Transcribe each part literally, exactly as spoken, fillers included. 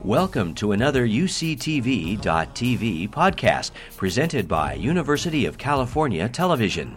Welcome to another U C T V dot T V podcast presented by University of California Television.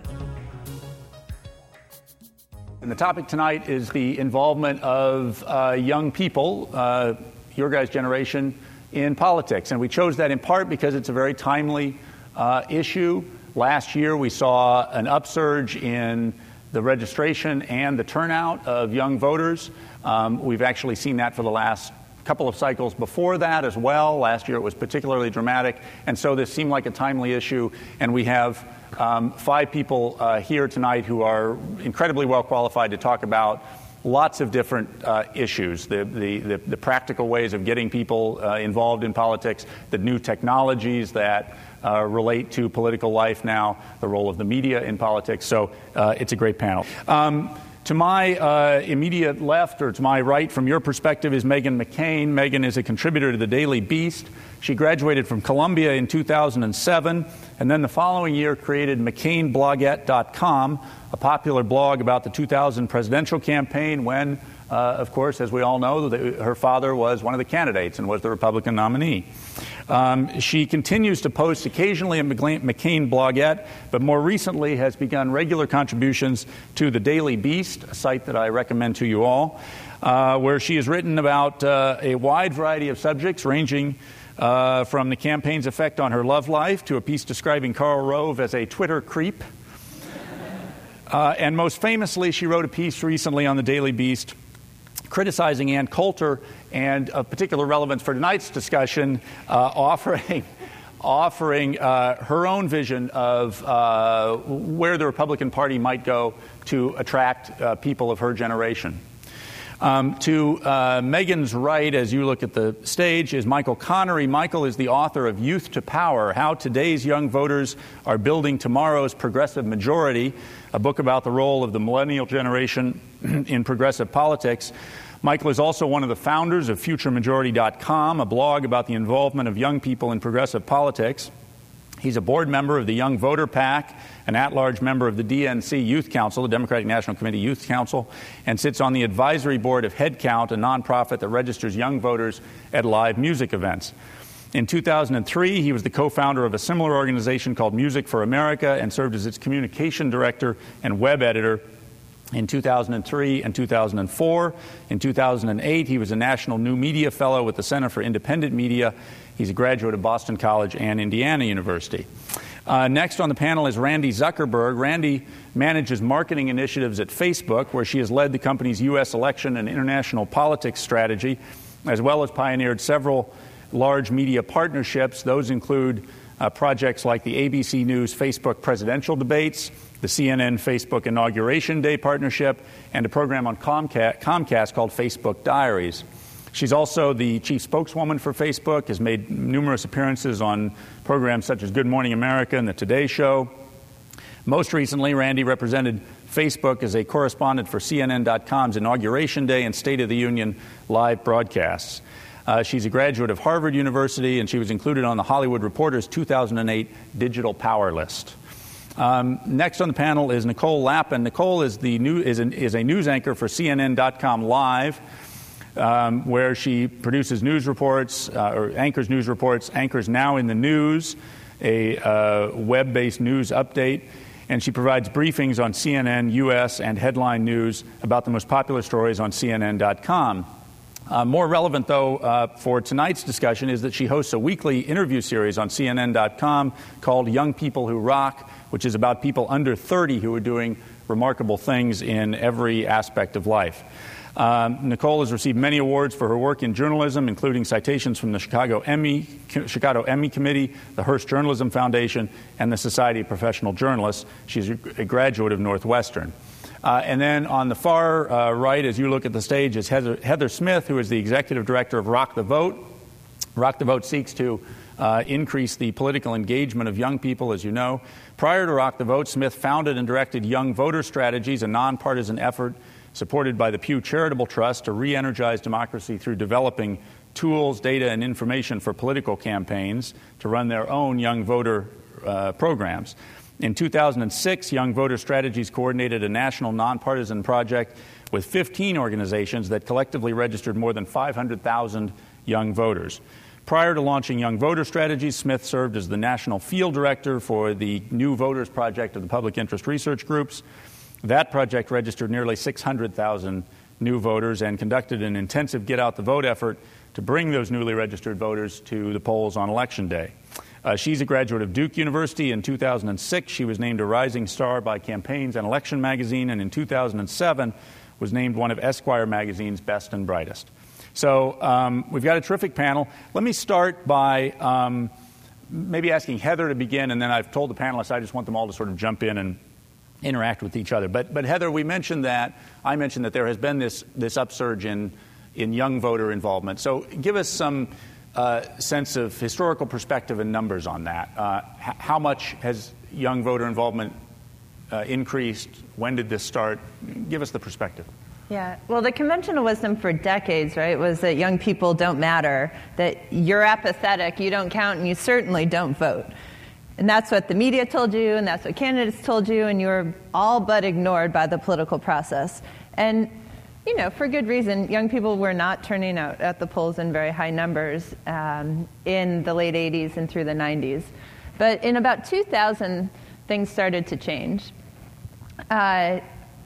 And the topic tonight is the involvement of uh, young people, uh, your guys' generation, in politics. And we chose that in part because it's a very timely uh, issue. Last year we saw an upsurge in the registration and the turnout of young voters. Um, we've actually seen that for the last couple of cycles before that as well. Last year it was particularly dramatic, and so this seemed like a timely issue, and we have um, five people uh, here tonight who are incredibly well qualified to talk about lots of different uh, issues, the, the, the, the practical ways of getting people uh, involved in politics, the new technologies that uh, relate to political life now, the role of the media in politics, so uh, it's a great panel. Um, To my uh, immediate left, or to my right from your perspective, is Meghan McCain. Meghan is a contributor to the Daily Beast. She graduated from Columbia in two thousand seven, and then the following year created McCain Bloggette dot com, a popular blog about the two thousand presidential campaign when, uh, of course, as we all know, the, her father was one of the candidates and was the Republican nominee. Um, she continues to post occasionally at McCain Bloggette, but more recently has begun regular contributions to the Daily Beast, a site that I recommend to you all, uh, where she has written about uh, a wide variety of subjects, ranging uh, from the campaign's effect on her love life to a piece describing Karl Rove as a Twitter creep. Uh, and most famously, she wrote a piece recently on the Daily Beast criticizing Ann Coulter, and of particular relevance for tonight's discussion, uh, offering offering uh, her own vision of uh, where the Republican Party might go to attract uh, people of her generation. Um, to uh, Meghan's right, as you look at the stage, is Michael Connery. Michael is the author of Youth to Power, How Today's Young Voters Are Building Tomorrow's Progressive Majority, a book about the role of the millennial generation in progressive politics. Michael is also one of the founders of Future Majority dot com, a blog about the involvement of young people in progressive politics. He's a board member of the Young Voter PAC, an at-large member of the D N C Youth Council, the Democratic National Committee Youth Council, and sits on the advisory board of Headcount, a nonprofit that registers young voters at live music events. In two thousand three, he was the co-founder of a similar organization called Music for America and served as its communication director and web editor in two thousand three and two thousand four. In two thousand eight, he was a National New Media Fellow with the Center for Independent Media. He's a graduate of Boston College and Indiana University. Uh, next on the panel is Randi Zuckerberg. Randi manages marketing initiatives at Facebook, where she has led the company's U S election and international politics strategy, as well as pioneered several large media partnerships. Those include uh, projects like the A B C News Facebook presidential debates, the C N N Facebook Inauguration Day partnership, and a program on Comcast, Comcast called Facebook Diaries. She's also the chief spokeswoman for Facebook, has made numerous appearances on programs such as Good Morning America and The Today Show. Most recently, Randi represented Facebook as a correspondent for C N N dot com's Inauguration Day and State of the Union live broadcasts. Uh, she's a graduate of Harvard University, and she was included on the Hollywood Reporter's two thousand eight Digital Power List. Um, next on the panel is Nicole Lapin. Nicole is, the new, is, an, is a news anchor for C N N dot com Live, um, where she produces news reports, uh, or anchors news reports, anchors Now in the News, a uh, web-based news update, and she provides briefings on C N N, U S, and headline news about the most popular stories on C N N dot com. Uh, more relevant, though, uh, for tonight's discussion is that she hosts a weekly interview series on C N N dot com called Young People Who Rock, which is about people under thirty who are doing remarkable things in every aspect of life. Um, Nicole has received many awards for her work in journalism, including citations from the Chicago Emmy, Chicago Emmy Committee, the Hearst Journalism Foundation, and the Society of Professional Journalists. She's a graduate of Northwestern. Uh, and then on the far uh, right, as you look at the stage, is Heather, Heather Smith, who is the executive director of Rock the Vote. Rock the Vote seeks to uh, increase the political engagement of young people, as you know. Prior to Rock the Vote, Smith founded and directed Young Voter Strategies, a nonpartisan effort supported by the Pew Charitable Trust to re-energize democracy through developing tools, data, and information for political campaigns to run their own young voter uh, programs. In two thousand six, Young Voter Strategies coordinated a national nonpartisan project with fifteen organizations that collectively registered more than five hundred thousand young voters. Prior to launching Young Voter Strategies, Smith served as the National Field Director for the New Voters Project of the Public Interest Research Groups. That project registered nearly six hundred thousand new voters and conducted an intensive get-out-the-vote effort to bring those newly registered voters to the polls on Election Day. Uh, she's a graduate of Duke University. In two thousand six, she was named a Rising Star by Campaigns and Election magazine, and in two thousand seven was named one of Esquire magazine's best and brightest. So um, we've got a terrific panel. Let me start by um, maybe asking Heather to begin, and then I've told the panelists I just want them all to sort of jump in and interact with each other. But, but Heather, we mentioned that, I mentioned that there has been this, this upsurge in, in young voter involvement. So give us some uh, sense of historical perspective and numbers on that. Uh, h- how much has young voter involvement uh, increased? When did this start? Give us the perspective. Yeah, well, the conventional wisdom for decades, right, was that young people don't matter, that you're apathetic, you don't count, and you certainly don't vote. And that's what the media told you, and that's what candidates told you, and you were all but ignored by the political process. And, you know, for good reason, young people were not turning out at the polls in very high numbers um, in the late eighties and through the nineties. But in about two thousand, things started to change. Uh,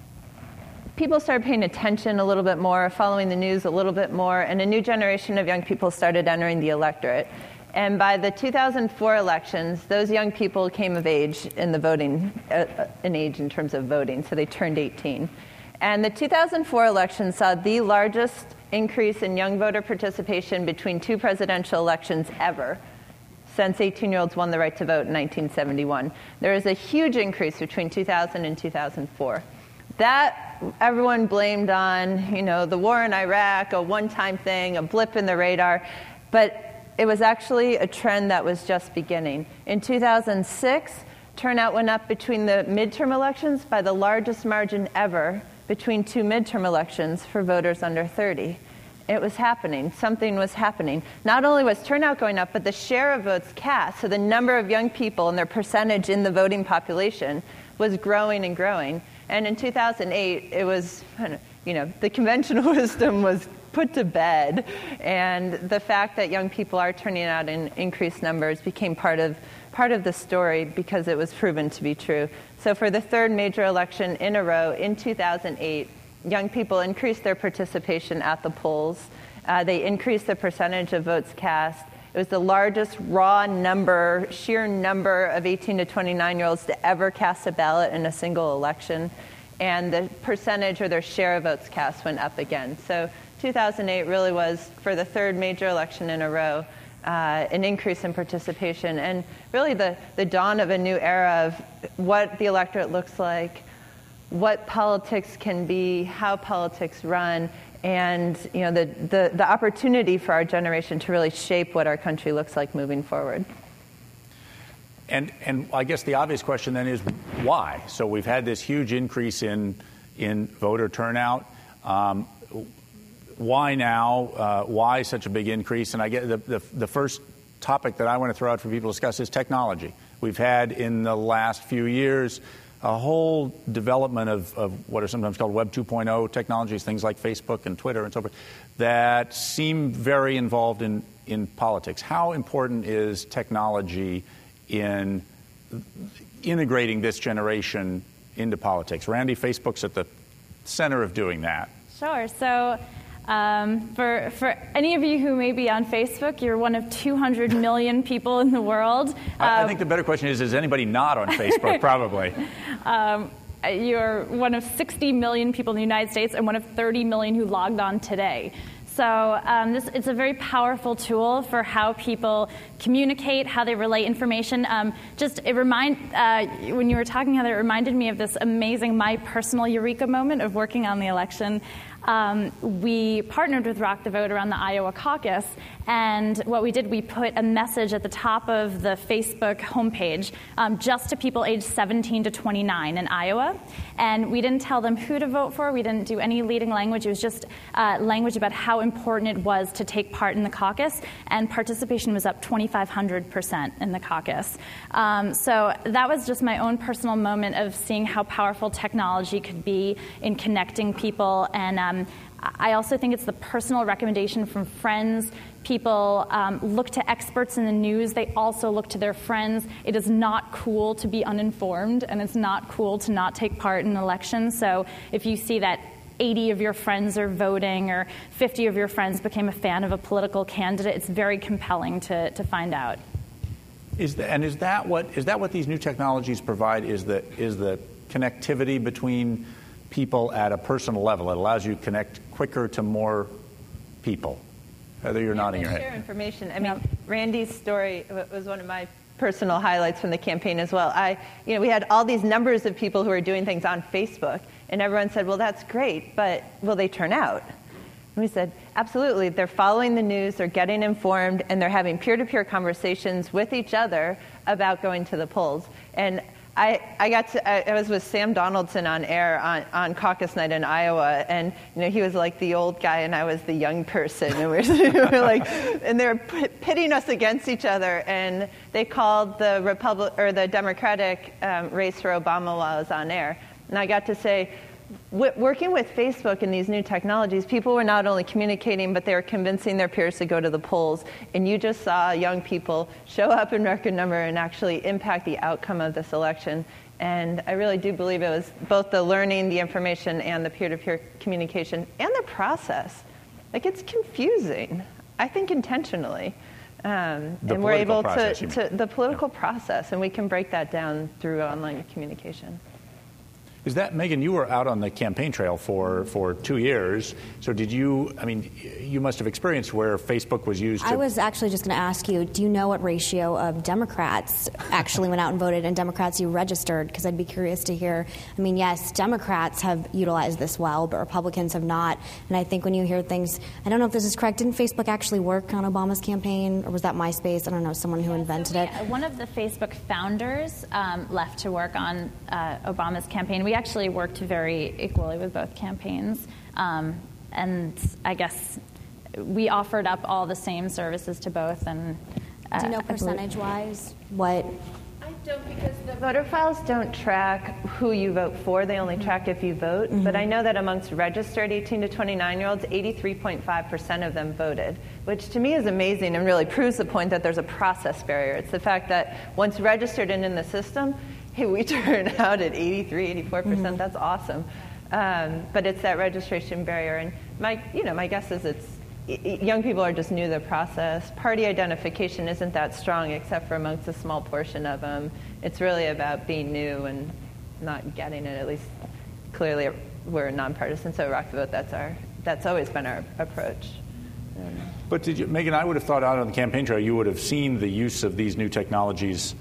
People started paying attention a little bit more, following the news a little bit more, and a new generation of young people started entering the electorate. And by the two thousand four elections, those young people came of age in the voting, uh, in age in terms of voting, so they turned eighteen. And the two thousand four election saw the largest increase in young voter participation between two presidential elections ever, since eighteen-year-olds won the right to vote in nineteen seventy-one. There was a huge increase between two thousand and two thousand four. That everyone blamed on, you know, the war in Iraq, a one-time thing, a blip in the radar, but it was actually a trend that was just beginning. In two thousand six, turnout went up between the midterm elections by the largest margin ever between two midterm elections for voters under thirty. It was happening. Something was happening. Not only was turnout going up, but the share of votes cast, so the number of young people and their percentage in the voting population, was growing and growing. And in two thousand eight, it was, you know, the conventional wisdom was put to bed. And the fact that young people are turning out in increased numbers became part of part of the story because it was proven to be true. So for the third major election in a row in two thousand eight, young people increased their participation at the polls. Uh, they increased the percentage of votes cast. It was the largest raw number, sheer number of eighteen to twenty-nine-year-olds to ever cast a ballot in a single election. And the percentage or their share of votes cast went up again. So two thousand eight really was, for the third major election in a row, uh, an increase in participation. And really the, the dawn of a new era of what the electorate looks like, what politics can be, how politics run, and you know the, the, the opportunity for our generation to really shape what our country looks like moving forward. And and I guess the obvious question then is why? So we've had this huge increase in in voter turnout. Um, why now? Uh, why such a big increase? And I get the, the the first topic that I want to throw out for people to discuss is technology. We've had in the last few years a whole development of, of what are sometimes called Web two point oh technologies, things like Facebook and Twitter and so forth, that seem very involved in, in politics. How important is technology in integrating this generation into politics? Randy, Facebook's at the center of doing that. Sure. So um, for, for any of you who may be on Facebook, you're one of two hundred million people in the world. I, um, I think the better question is, is anybody not on Facebook? Probably. Um, you're one of sixty million people in the United States and one of thirty million who logged on today. So um, this it's a very powerful tool for how people communicate, how they relay information. Um, just it remind uh, when you were talking, Heather, it reminded me of this amazing, my personal eureka moment of working on the election. Um, we partnered with Rock the Vote around the Iowa caucus, and what we did, we put a message at the top of the Facebook homepage um, just to people aged seventeen to twenty-nine in Iowa, and we didn't tell them who to vote for. We didn't do any leading language. It was just uh, language about how important it was to take part in the caucus, and participation was up twenty-five hundred percent in the caucus. Um, so that was just my own personal moment of seeing how powerful technology could be in connecting people. And um, I also think it's the personal recommendation from friends. People um, look to experts in the news. They also look to their friends. It is not cool to be uninformed, and it's not cool to not take part in elections. So if you see that eighty of your friends are voting or fifty of your friends became a fan of a political candidate, it's very compelling to, to find out. Is the, and is that what is that what these new technologies provide? Is the is the connectivity between people at a personal level? It allows you to connect quicker to more people. Heather, you're yeah, nodding your head. Share information. I mean, yep. Randy's story was one of my personal highlights from the campaign as well. I, you know, we had all these numbers of people who are doing things on Facebook, and everyone said, "Well, that's great, but will they turn out?" And we said, absolutely. They're following the news, they're getting informed, and they're having peer-to-peer conversations with each other about going to the polls. And I, I got to, I, I was with Sam Donaldson on air on, on caucus night in Iowa, and you know he was like the old guy, and I was the young person, and we were, we were like, and they were pitting us against each other, and they called the Republic or the Democratic um, race for Obama while I was on air, and I got to say, working with Facebook and these new technologies, people were not only communicating, but they were convincing their peers to go to the polls. And you just saw young people show up in record number and actually impact the outcome of this election. And I really do believe it was both the learning, the information, and the peer-to-peer communication, and the process. Like, it's confusing, I think intentionally. Um, and we're able to, to, the political yeah. process, and we can break that down through online communication. Is that, Megan, you were out on the campaign trail for, for two years. So did you, I mean, you must have experienced where Facebook was used to... I was actually just going to ask you, do you know what ratio of Democrats actually went out and voted and Democrats you registered? Because I'd be curious to hear. I mean, yes, Democrats have utilized this well, but Republicans have not. And I think when you hear things, I don't know if this is correct, didn't Facebook actually work on Obama's campaign? Or was that MySpace? I don't know, someone who yeah, invented so we, it. One of the Facebook founders um, left to work on uh, Obama's campaign. We actually worked very equally with both campaigns. Um, and I guess we offered up all the same services to both. And uh, do you know percentage-wise what? I don't, because the voter files don't track who you vote for. They only track if you vote. Mm-hmm. But I know that amongst registered eighteen to twenty-nine-year-olds, eighty-three point five percent of them voted, which to me is amazing and really proves the point that there's a process barrier. It's the fact that once registered and in the system, hey, we turn out at eighty-three, eighty-four percent. Mm-hmm. That's awesome. Um, but it's that registration barrier. And my, you know, my guess is it's young people are just new to the process. Party identification isn't that strong, except for amongst a small portion of them. It's really about being new and not getting it. At least, clearly, we're nonpartisan. So Rock the Vote, that's our that's always been our approach. Um, but did you, Megan? I would have thought out on the campaign trail, you would have seen the use of these new technologies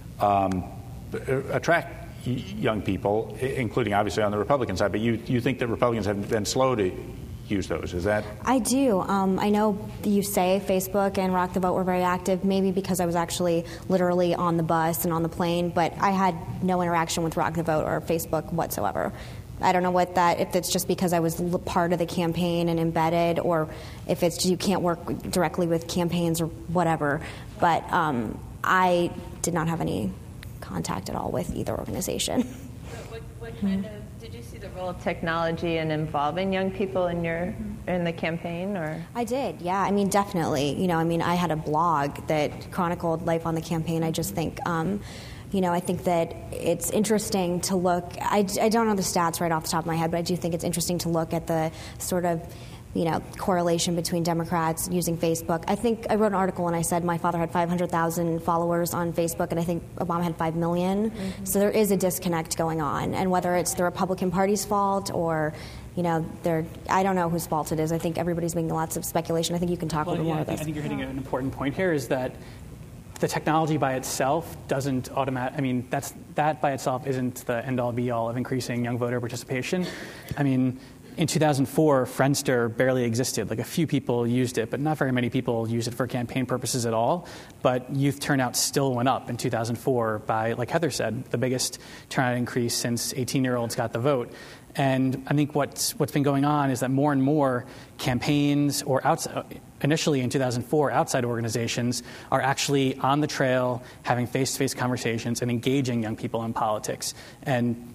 um, attract young people, including obviously on the Republican side. But you you think that Republicans have been slow to use those? Is that? I do. Um, I know you say Facebook and Rock the Vote were very active, maybe because I was actually literally on the bus and on the plane, but I had no interaction with Rock the Vote or Facebook whatsoever. I don't know what that, if it's just because I was part of the campaign and embedded, or if it's you can't work directly with campaigns or whatever, but um, I did not have any contact at all with either organization. So what, what kind of, did you see the role of technology in involving young people in your in the campaign, or? I did, yeah. I mean, definitely. You know, I mean, I had a blog that chronicled life on the campaign. I just think, um, you know, I think that it's interesting to look. I, I don't know the stats right off the top of my head, but I do think it's interesting to look at the sort of, you know, correlation between Democrats using Facebook. I think I wrote an article and I said my father had five hundred thousand followers on Facebook, and I think Obama had five million. Mm-hmm. So there is a disconnect going on. And whether it's the Republican Party's fault or, you know, they're, I don't know whose fault it is. I think everybody's making lots of speculation. I think you can talk well, a little yeah, more I think, of this. I think you're hitting an important point here, is that the technology by itself doesn't automatic. I mean, that's that by itself isn't the end-all, be-all of increasing young voter participation. I mean, in two thousand four, Friendster barely existed. Like, a few people used it, but not very many people used it for campaign purposes at all. But youth turnout still went up in two thousand four by, like Heather said, the biggest turnout increase since eighteen-year-olds got the vote. And I think what's what's been going on is that more and more campaigns, or outside, initially in two thousand four, outside organizations, are actually on the trail, having face-to-face conversations and engaging young people in politics. And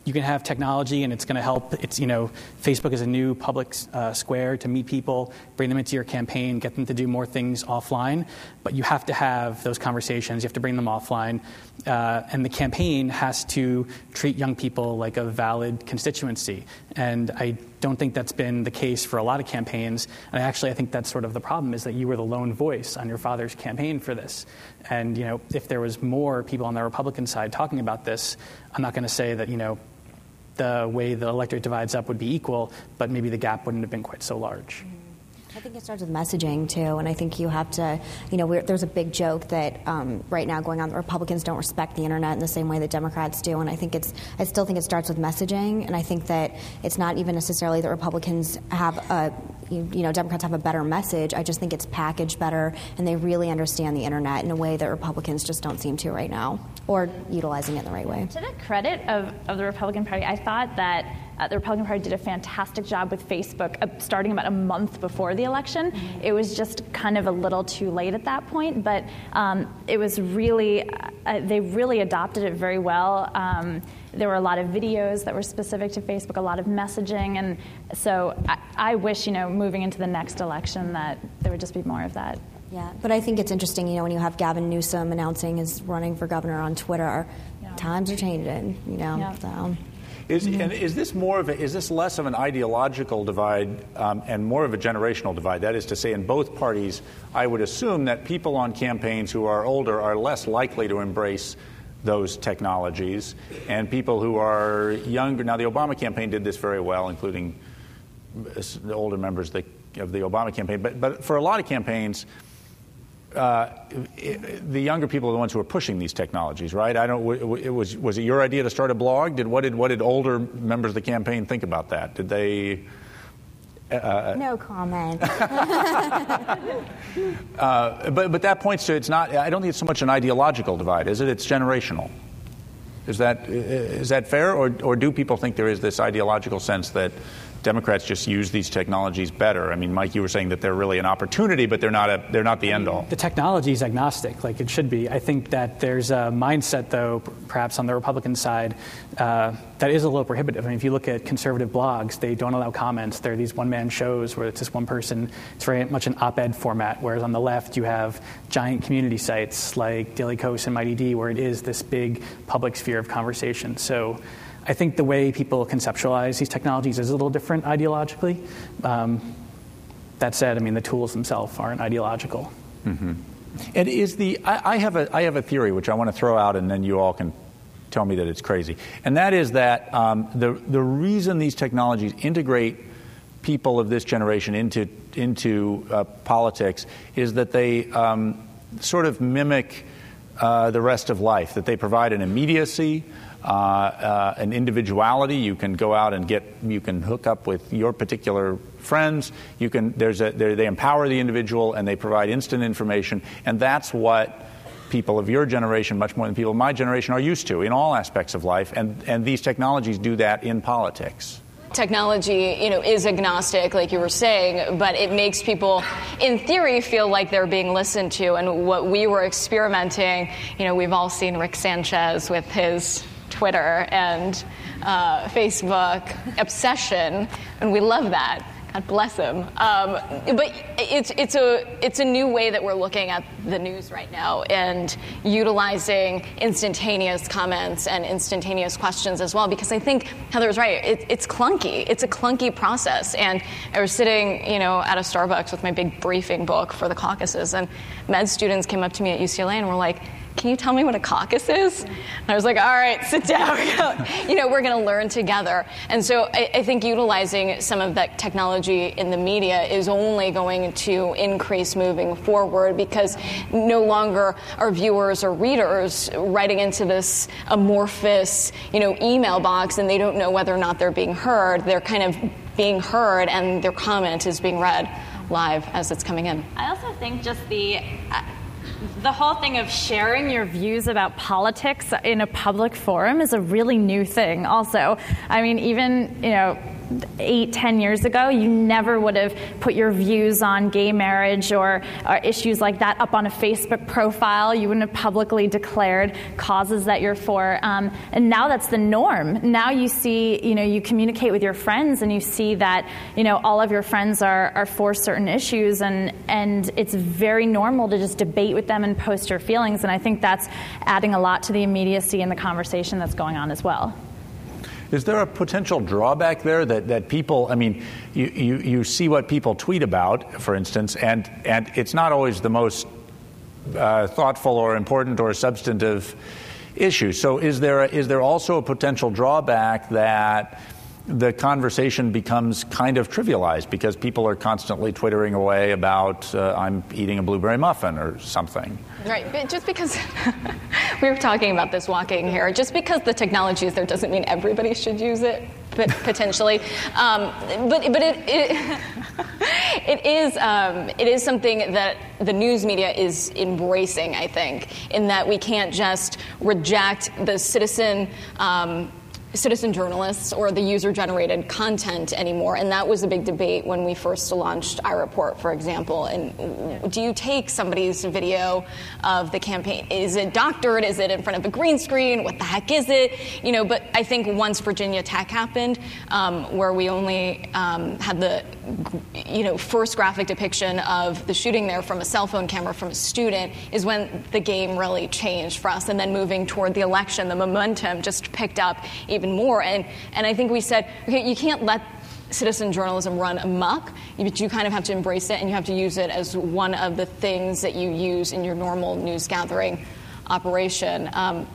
you can have technology and it's going to help. It's, you know, Facebook is a new public uh, square to meet people, bring them into your campaign, get them to do more things offline. But you have to have those conversations. You have to bring them offline. Uh, and the campaign has to treat young people like a valid constituency. And I don't think that's been the case for a lot of campaigns. And actually, I think that's sort of the problem, is that you were the lone voice on your father's campaign for this. And, you know, if there was more people on the Republican side talking about this, I'm not going to say that, you know, the way the electorate divides up would be equal, but maybe the gap wouldn't have been quite so large. I think it starts with messaging, too, and I think you have to, you know, we're, there's a big joke that um, right now going on that Republicans don't respect the internet in the same way that Democrats do, and I think it's, I still think it starts with messaging, and I think that it's not even necessarily that Republicans have a, you, you know, Democrats have a better message. I just think it's packaged better, and they really understand the internet in a way that Republicans just don't seem to right now, or utilizing it in the right way. To the credit of, of the Republican Party, I thought that Uh, the Republican Party did a fantastic job with Facebook uh, starting about a month before the election. Mm-hmm. It was just kind of a little too late at that point, but um, it was really, uh, they really adopted it very well. Um, there were a lot of videos that were specific to Facebook, a lot of messaging, and so I, I wish, you know, moving into the next election that there would just be more of that. Yeah, but I think it's interesting, you know, when you have Gavin Newsom announcing his running for governor on Twitter, yeah. Times are changing, you know, yeah. so... Is, and is this more of a, is this less of an ideological divide um, and more of a generational divide? That is to say, in both parties, I would assume that people on campaigns who are older are less likely to embrace those technologies, and people who are younger. Now, the Obama campaign did this very well, including the older members of the, of the Obama campaign. But, but for a lot of campaigns, Uh, it, the younger people are the ones who are pushing these technologies, right? I don't. It was was it your idea to start a blog? Did what did what did older members of the campaign think about that? Did they? Uh, no comment. uh, but but that points to it's not. I don't think it's so much an ideological divide, is it? It's generational. Is that is that fair, or or do people think there is this ideological sense that Democrats just use these technologies better? I mean, Mike, you were saying that they're really an opportunity, but they're not a they're not the end all. The technology is agnostic, like it should be. I think that there's a mindset, though, perhaps on the Republican side, uh, that is a little prohibitive. I mean, if you look at conservative blogs, they don't allow comments. They're these one-man shows where it's just one person. It's very much an op-ed format, whereas on the left you have giant community sites like Daily Kos and Mighty D, where it is this big public sphere of conversation. So I think the way people conceptualize these technologies is a little different ideologically. Um, that said, I mean, the tools themselves aren't ideological. Mm-hmm. And is the I, I have a I have a theory which I want to throw out, and then you all can tell me that it's crazy. And that is that um, the the reason these technologies integrate people of this generation into into uh, politics is that they um, sort of mimic uh, the rest of life. That they provide an immediacy. Uh, uh, an individuality. You can go out and get, you can hook up with your particular friends. You can, there's a, they empower the individual and they provide instant information. And that's what people of your generation, much more than people of my generation, are used to in all aspects of life. And, and these technologies do that in politics. Technology, you know, is agnostic, like you were saying, but it makes people, in theory, feel like they're being listened to. And what we were experimenting, you know, we've all seen Rick Sanchez with his Twitter and uh, Facebook obsession, and we love that. God bless him. Um, but it's it's a it's a new way that we're looking at the news right now, and utilizing instantaneous comments and instantaneous questions as well. Because I think Heather's right. It, it's clunky. It's a clunky process. And I was sitting, you know, at a Starbucks with my big briefing book for the caucuses, and med students came up to me at U C L A and were like, "Can you tell me what a caucus is?" And I was like, all right, sit down. You know, we're going to learn together. And so I, I think utilizing some of that technology in the media is only going to increase moving forward, because no longer are viewers or readers writing into this amorphous, you know, email box, and they don't know whether or not they're being heard. They're kind of being heard, and their comment is being read live as it's coming in. I also think just the... Uh, The whole thing of sharing your views about politics in a public forum is a really new thing also. I mean, even, you know, eight, ten years ago, you never would have put your views on gay marriage or, or issues like that up on a Facebook profile. You wouldn't have publicly declared causes that you're for. Um, and now that's the norm. Now you see, you know, you communicate with your friends and you see that, you know, all of your friends are, are for certain issues, and, and it's very normal to just debate with them and post your feelings. And I think that's adding a lot to the immediacy in the conversation that's going on as well. Is there a potential drawback there that, that people, I mean, you, you, you see what people tweet about, for instance, and, and it's not always the most uh, thoughtful or important or substantive issue. So is there, a, is there also a potential drawback that the conversation becomes kind of trivialized because people are constantly twittering away about uh, I'm eating a blueberry muffin or something? Right, but just because we were talking about this walking here, just because the technology is there doesn't mean everybody should use it, but potentially. Um, but but it it, it is um, it is something that the news media is embracing, I think, in that we can't just reject the citizen. Um, citizen journalists or the user-generated content anymore. And that was a big debate when we first launched iReport, for example. And do you take somebody's video of the campaign? Is it doctored? Is it in front of a green screen? What the heck is it? You know, but I think once Virginia Tech happened, um, where we only um, had the, you know, first graphic depiction of the shooting there from a cell phone camera from a student, is when the game really changed for us. And then moving toward the election, the momentum just picked up even more. And and I think we said, okay, you can't let citizen journalism run amok, but you kind of have to embrace it, and you have to use it as one of the things that you use in your normal news gathering operation. Um,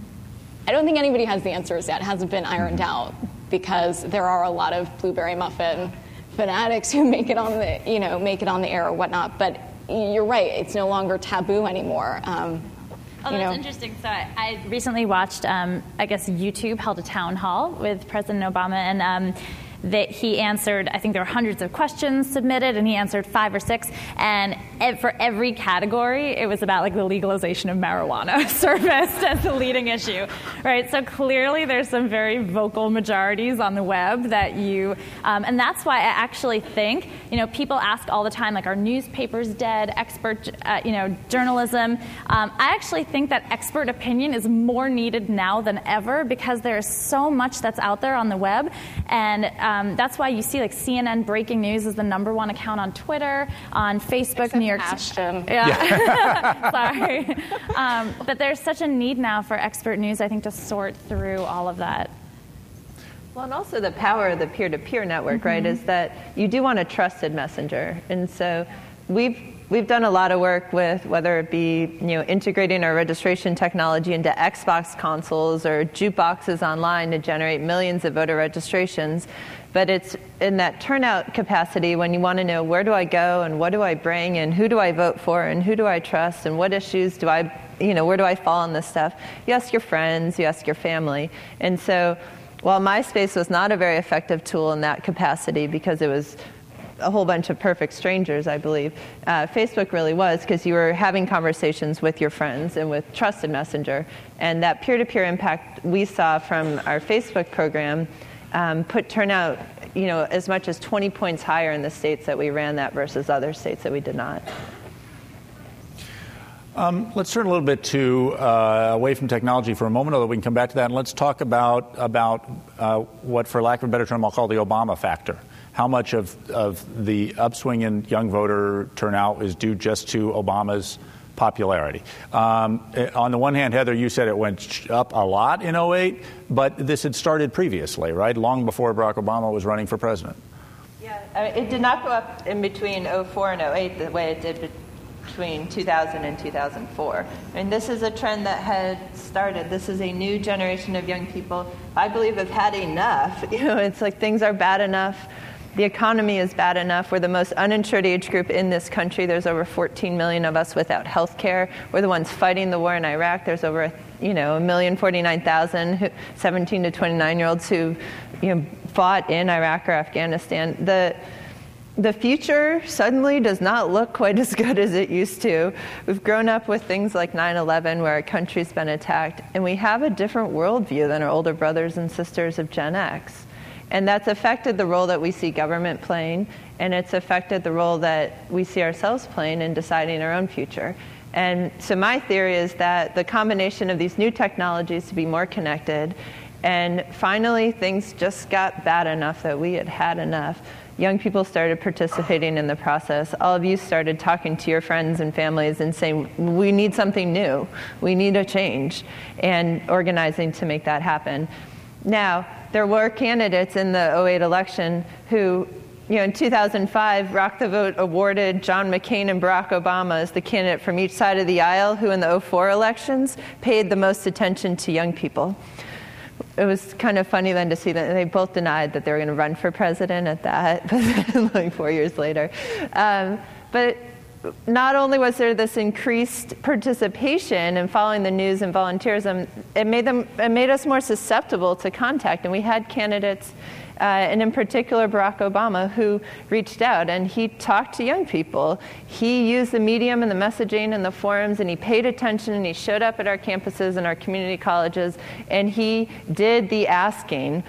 I don't think anybody has the answers yet. It hasn't been ironed out, because there are a lot of blueberry muffin fanatics who make it on the, you know, make it on the air or whatnot. But you're right; it's no longer taboo anymore. Um, Oh, that's you know. interesting. So I, I recently watched, um, I guess YouTube held a town hall with President Obama, and um, that he answered, I think there were hundreds of questions submitted, and he answered five or six. And for every category, it was about like the legalization of marijuana surfaced as the leading issue, right? So clearly there's some very vocal majorities on the web that you, um, and that's why I actually think, you know, people ask all the time, like, are newspapers dead, expert, uh, you know, journalism? Um, I actually think that expert opinion is more needed now than ever, because there is so much that's out there on the web, and um, that's why you see like C N N Breaking News is the number one account on Twitter, on Facebook, Except New York. Ashton. Yeah, yeah. Sorry, um, but there's such a need now for expert news, I think, to sort through all of that. Well, and also the power of the peer-to-peer network, mm-hmm. right, is that you do want a trusted messenger. And so we've we've done a lot of work with, whether it be, you know, integrating our registration technology into Xbox consoles or jukeboxes online to generate millions of voter registrations. But it's in that turnout capacity when you want to know, where do I go and what do I bring and who do I vote for and who do I trust and what issues do I, you know, where do I fall on this stuff? You ask your friends, you ask your family. And so while MySpace was not a very effective tool in that capacity because it was a whole bunch of perfect strangers, I believe, uh, Facebook really was, because you were having conversations with your friends and with Trusted Messenger. And that peer-to-peer impact we saw from our Facebook program um, put turnout, you know, as much as twenty points higher in the states that we ran that versus other states that we did not. Um, let's turn a little bit to uh, away from technology for a moment, although we can come back to that, and let's talk about about uh, what, for lack of a better term, I'll call the Obama factor. How much of, of the upswing in young voter turnout is due just to Obama's popularity? Um, on the one hand, Heather, you said it went up a lot in oh eight, but this had started previously, right? Long before Barack Obama was running for president. Yeah, I mean, it did not go up in between oh four and oh eight the way it did between two thousand and two thousand four. And this is a trend that had started. This is a new generation of young people, I believe, have had enough. You know, it's like things are bad enough. The economy is bad enough. We're the most uninsured age group in this country. There's over fourteen million of us without health care. We're the ones fighting the war in Iraq. There's over, you know, one million forty-nine thousand seventeen to twenty-nine-year-olds who, you know, fought in Iraq or Afghanistan. The The future suddenly does not look quite as good as it used to. We've grown up with things like nine eleven, where our country's been attacked, and we have a different worldview than our older brothers and sisters of Gen X. And that's affected the role that we see government playing, and it's affected the role that we see ourselves playing in deciding our own future. And so my theory is that the combination of these new technologies to be more connected, and finally things just got bad enough that we had had enough. Young people started participating in the process. All of you started talking to your friends and families and saying, we need something new. We need a change, and organizing to make that happen. Now, there were candidates in the oh eight election who, you know, in two thousand five, Rock the Vote awarded John McCain and Barack Obama as the candidate from each side of the aisle who in the oh four elections paid the most attention to young people. It was kind of funny then to see that they both denied that they were going to run for president at that, but then like four years later. Um, but not only was there this increased participation in following the news and volunteerism, it made them, it made us more susceptible to contact, and we had candidates. Uh, and in particular, Barack Obama, who reached out and he talked to young people. He used the medium and the messaging and the forums, and he paid attention, and he showed up at our campuses and our community colleges, and he did the asking.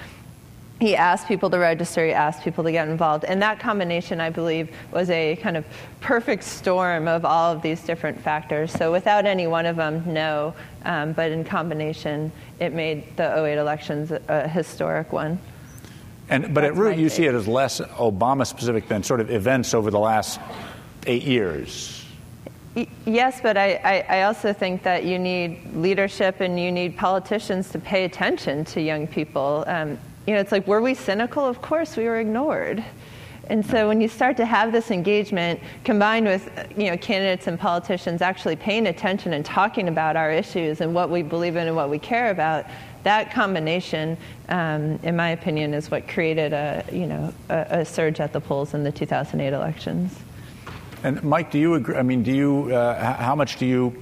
He asked people to register, he asked people to get involved. And that combination, I believe, was a kind of perfect storm of all of these different factors. So without any one of them, no. Um, but in combination, it made the oh eight elections a, a historic one. And, but That's at root, you see it as less Obama-specific than sort of events over the last eight years. Y- yes, but I, I, I also think that you need leadership and you need politicians to pay attention to young people. Um, you know, it's like, were we cynical? Of course, we were ignored. And so when you start to have this engagement combined with, you know, candidates and politicians actually paying attention and talking about our issues and what we believe in and what we care about, that combination, um, in my opinion, is what created a, you know, a, a surge at the polls in the two thousand eight elections. And Mike, do you agree? I mean, do you? Uh, how much do you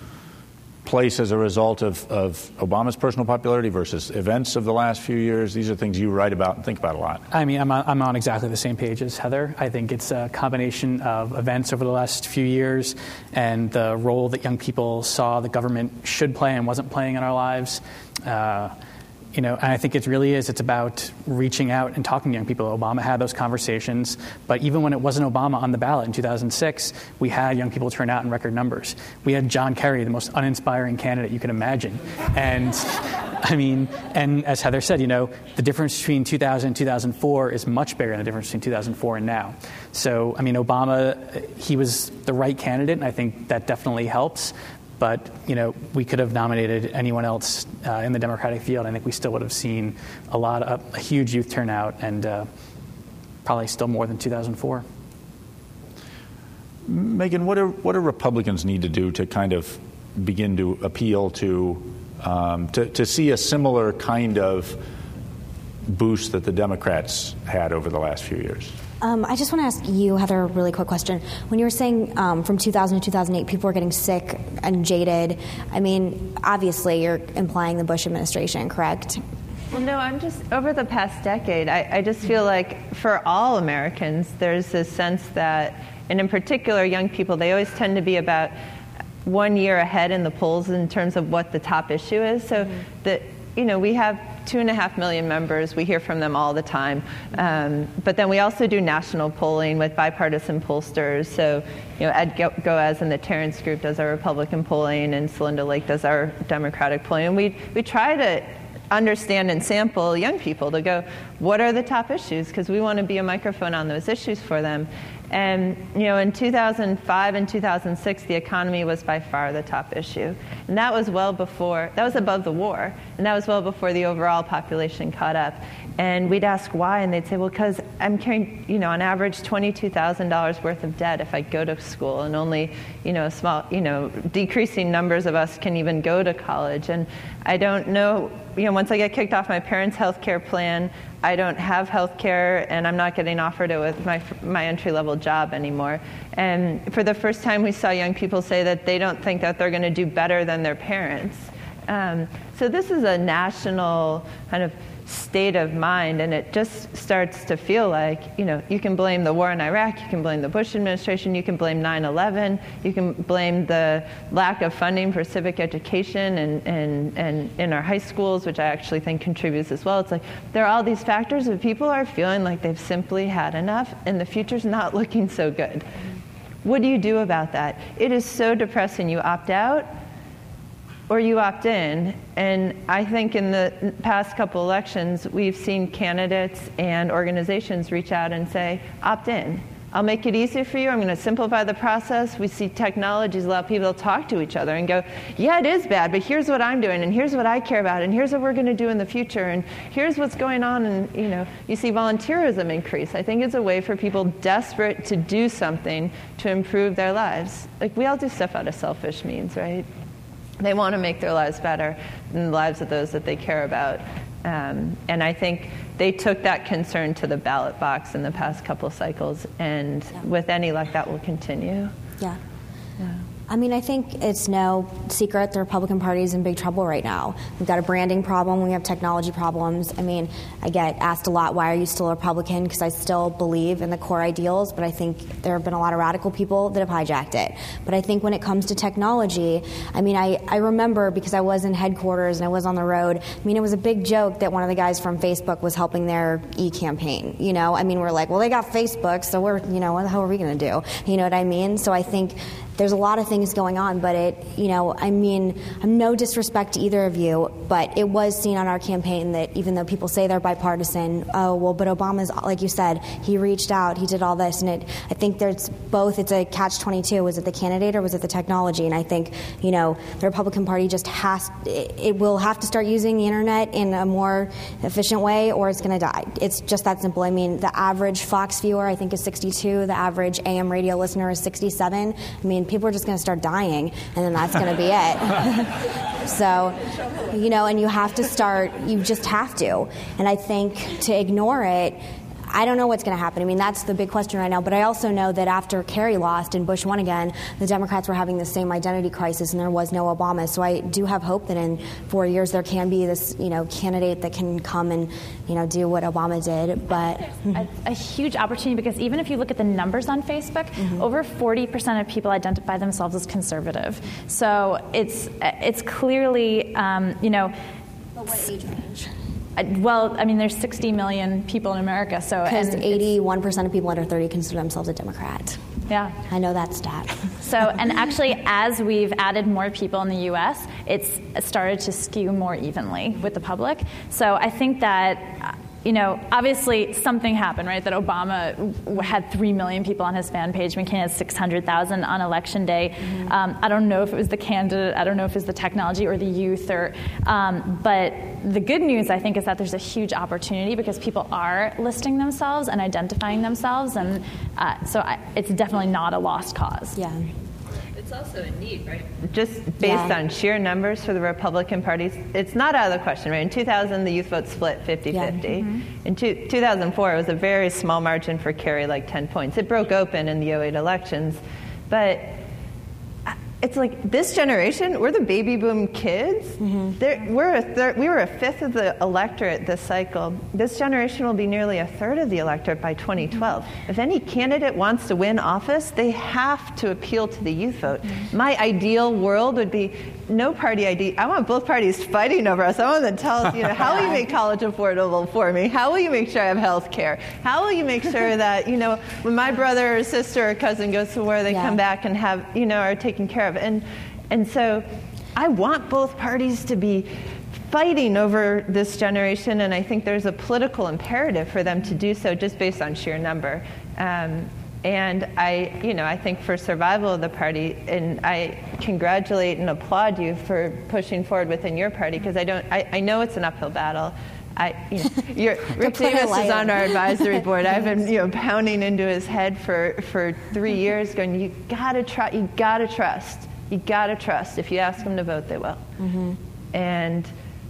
place as a result of, of Obama's personal popularity versus events of the last few years? These are things you write about and think about a lot. I mean, I'm on, I'm on exactly the same page as Heather. I think it's a combination of events over the last few years and the role that young people saw the government should play and wasn't playing in our lives. Uh, you know, and I think it really is. It's about reaching out and talking to young people. Obama had those conversations, but even when it wasn't Obama on the ballot in two thousand six, we had young people turn out in record numbers. We had John Kerry, the most uninspiring candidate you can imagine. And I mean, and as Heather said, you know, the difference between two thousand and two thousand four is much bigger than the difference between two thousand four and now. So, I mean, Obama, he was the right candidate, and I think that definitely helps. But, you know, we could have nominated anyone else uh, in the Democratic field. I think we still would have seen a lot of, a huge youth turnout, and uh, probably still more than two thousand four. Megan, what do, what do Republicans need to do to kind of begin to appeal to, um, to, to see a similar kind of boost that the Democrats had over the last few years? Um, I just want to ask you, Heather, a really quick question. When you were saying um, from two thousand to two thousand eight, people were getting sick and jaded, I mean, obviously you're implying the Bush administration, correct? Well, no, I'm just, over the past decade, I, I just feel like for all Americans, there's this sense that, and in particular young people, they always tend to be about one year ahead in the polls in terms of what the top issue is. So mm-hmm. that, you know, we have two and a half million members. We hear from them all the time. Um, but then we also do national polling with bipartisan pollsters. So, you know, Ed Goaz and the Terrence Group does our Republican polling, and Celinda Lake does our Democratic polling. And we we try to understand and sample young people to go, what are the top issues? Because we want to be a microphone on those issues for them. And, you know, in two thousand five and two thousand six, the economy was by far the top issue. And that was well before, that was above the war. And that was well before the overall population caught up. And we'd ask why, and they'd say, well, because I'm carrying, you know, on average twenty-two thousand dollars worth of debt if I go to school, and only, you know, a small, you know, decreasing numbers of us can even go to college. And I don't know, you know, once I get kicked off my parents' health care plan, I don't have health care, and I'm not getting offered it with my my entry-level job anymore. And for the first time, we saw young people say that they don't think that they're going to do better than their parents. Um, so this is a national kind of state of mind, and it just starts to feel like, you know, you can blame the war in Iraq, you can blame the Bush administration, you can blame nine eleven, you can blame the lack of funding for civic education and, and, and in our high schools, which I actually think contributes as well. It's like there are all these factors, but people are feeling like they've simply had enough, and the future's not looking so good. What do you do about that? It is so depressing. You opt out, or you opt in. And I think in the past couple elections, we've seen candidates and organizations reach out and say, opt in. I'll make it easier for you. I'm going to simplify the process. We see technologies allow people to talk to each other and go, yeah, it is bad, but here's what I'm doing, and here's what I care about, and here's what we're going to do in the future, and here's what's going on. And, you know, you see volunteerism increase. I think it's a way for people desperate to do something to improve their lives. Like, we all do stuff out of selfish means, right? They want to make their lives better than the lives of those that they care about. Um, and I think they took that concern to the ballot box in the past couple cycles, and yeah. with any luck, that will continue. Yeah. yeah. I mean, I think it's no secret the Republican Party is in big trouble right now. We've got a branding problem. We have technology problems. I mean, I get asked a lot, why are you still a Republican? Because I still believe in the core ideals, but I think there have been a lot of radical people that have hijacked it. But I think when it comes to technology, I mean, I, I remember, because I was in headquarters and I was on the road, I mean, it was a big joke that one of the guys from Facebook was helping their e-campaign, you know? I mean, we're like, well, they got Facebook, so we're, you know, what the hell are we going to do? You know what I mean? So I think there's a lot of things going on, but it, you know, I mean, I'm no disrespect to either of you, but it was seen on our campaign that even though people say they're bipartisan, oh, well, but Obama's, like you said, he reached out, he did all this, and it, I think there's both, it's a catch twenty-two. Was it the candidate or was it the technology? And I think, you know, the Republican Party just has, it, it will have to start using the internet in a more efficient way, or it's going to die. It's just that simple. I mean, the average Fox viewer, I think, is sixty-two. The average A M radio listener is sixty-seven. I mean, people are just going to start dying, and then that's going to be it. So, you know, and you have to start, you just have to. And I think to ignore it, I don't know what's going to happen. I mean, that's the big question right now. But I also know that after Kerry lost and Bush won again, the Democrats were having the same identity crisis, and there was no Obama. So I do have hope that in four years there can be this, you know, candidate that can come and, you know, do what Obama did. But a, a huge opportunity, because even if you look at the numbers on Facebook, mm-hmm. over forty percent of people identify themselves as conservative. So it's it's clearly, um, you know. But what age range? Well, I mean, there's sixty million people in America, so because eighty-one percent of people under thirty consider themselves a Democrat. Yeah, I know that stat. So, and actually, as we've added more people in the U S, it's started to skew more evenly with the public. So, I think that. You know, obviously something happened, right? That Obama had three million people on his fan page. McCain had six hundred thousand on election day. Mm-hmm. Um, I don't know if it was the candidate. I don't know if it was the technology or the youth. Or, um, but the good news, I think, is that there's a huge opportunity because people are listing themselves and identifying themselves. And uh, so I, it's definitely not a lost cause. Yeah. It's also a need, right? Just based yeah. on sheer numbers for the Republican parties, it's not out of the question, right? In two thousand, the youth vote split fifty-fifty. Yeah. Mm-hmm. In two, two thousand four, it was a very small margin for Kerry, like ten points. It broke open in the oh eight elections. But it's like this generation, we're the baby boom kids. Mm-hmm. We're a thir- we were a fifth of the electorate this cycle. This generation will be nearly a third of the electorate by twenty twelve. Mm-hmm. If any candidate wants to win office, they have to appeal to the youth vote. Mm-hmm. My ideal world would be no party I D. I want both parties fighting over us. I want them to tell us, you know, how will you make college affordable for me? How will you make sure I have health care? How will you make sure that, you know, when my brother or sister or cousin goes to war, they yeah. come back and have, you know, are taken care of? And and so I want both parties to be fighting over this generation, and I think there's a political imperative for them to do so just based on sheer number. Um, and I, you know, I think for survival of the party, and I congratulate and applaud you for pushing forward within your party, because I don't, I, I know it's an uphill battle. I, you know, you're, Rick Davis is on our advisory board. I've been, you know, pounding into his head for, for three years, going, you gotta try, you gotta trust, you gotta trust. If you ask them to vote, they will. Mm-hmm. And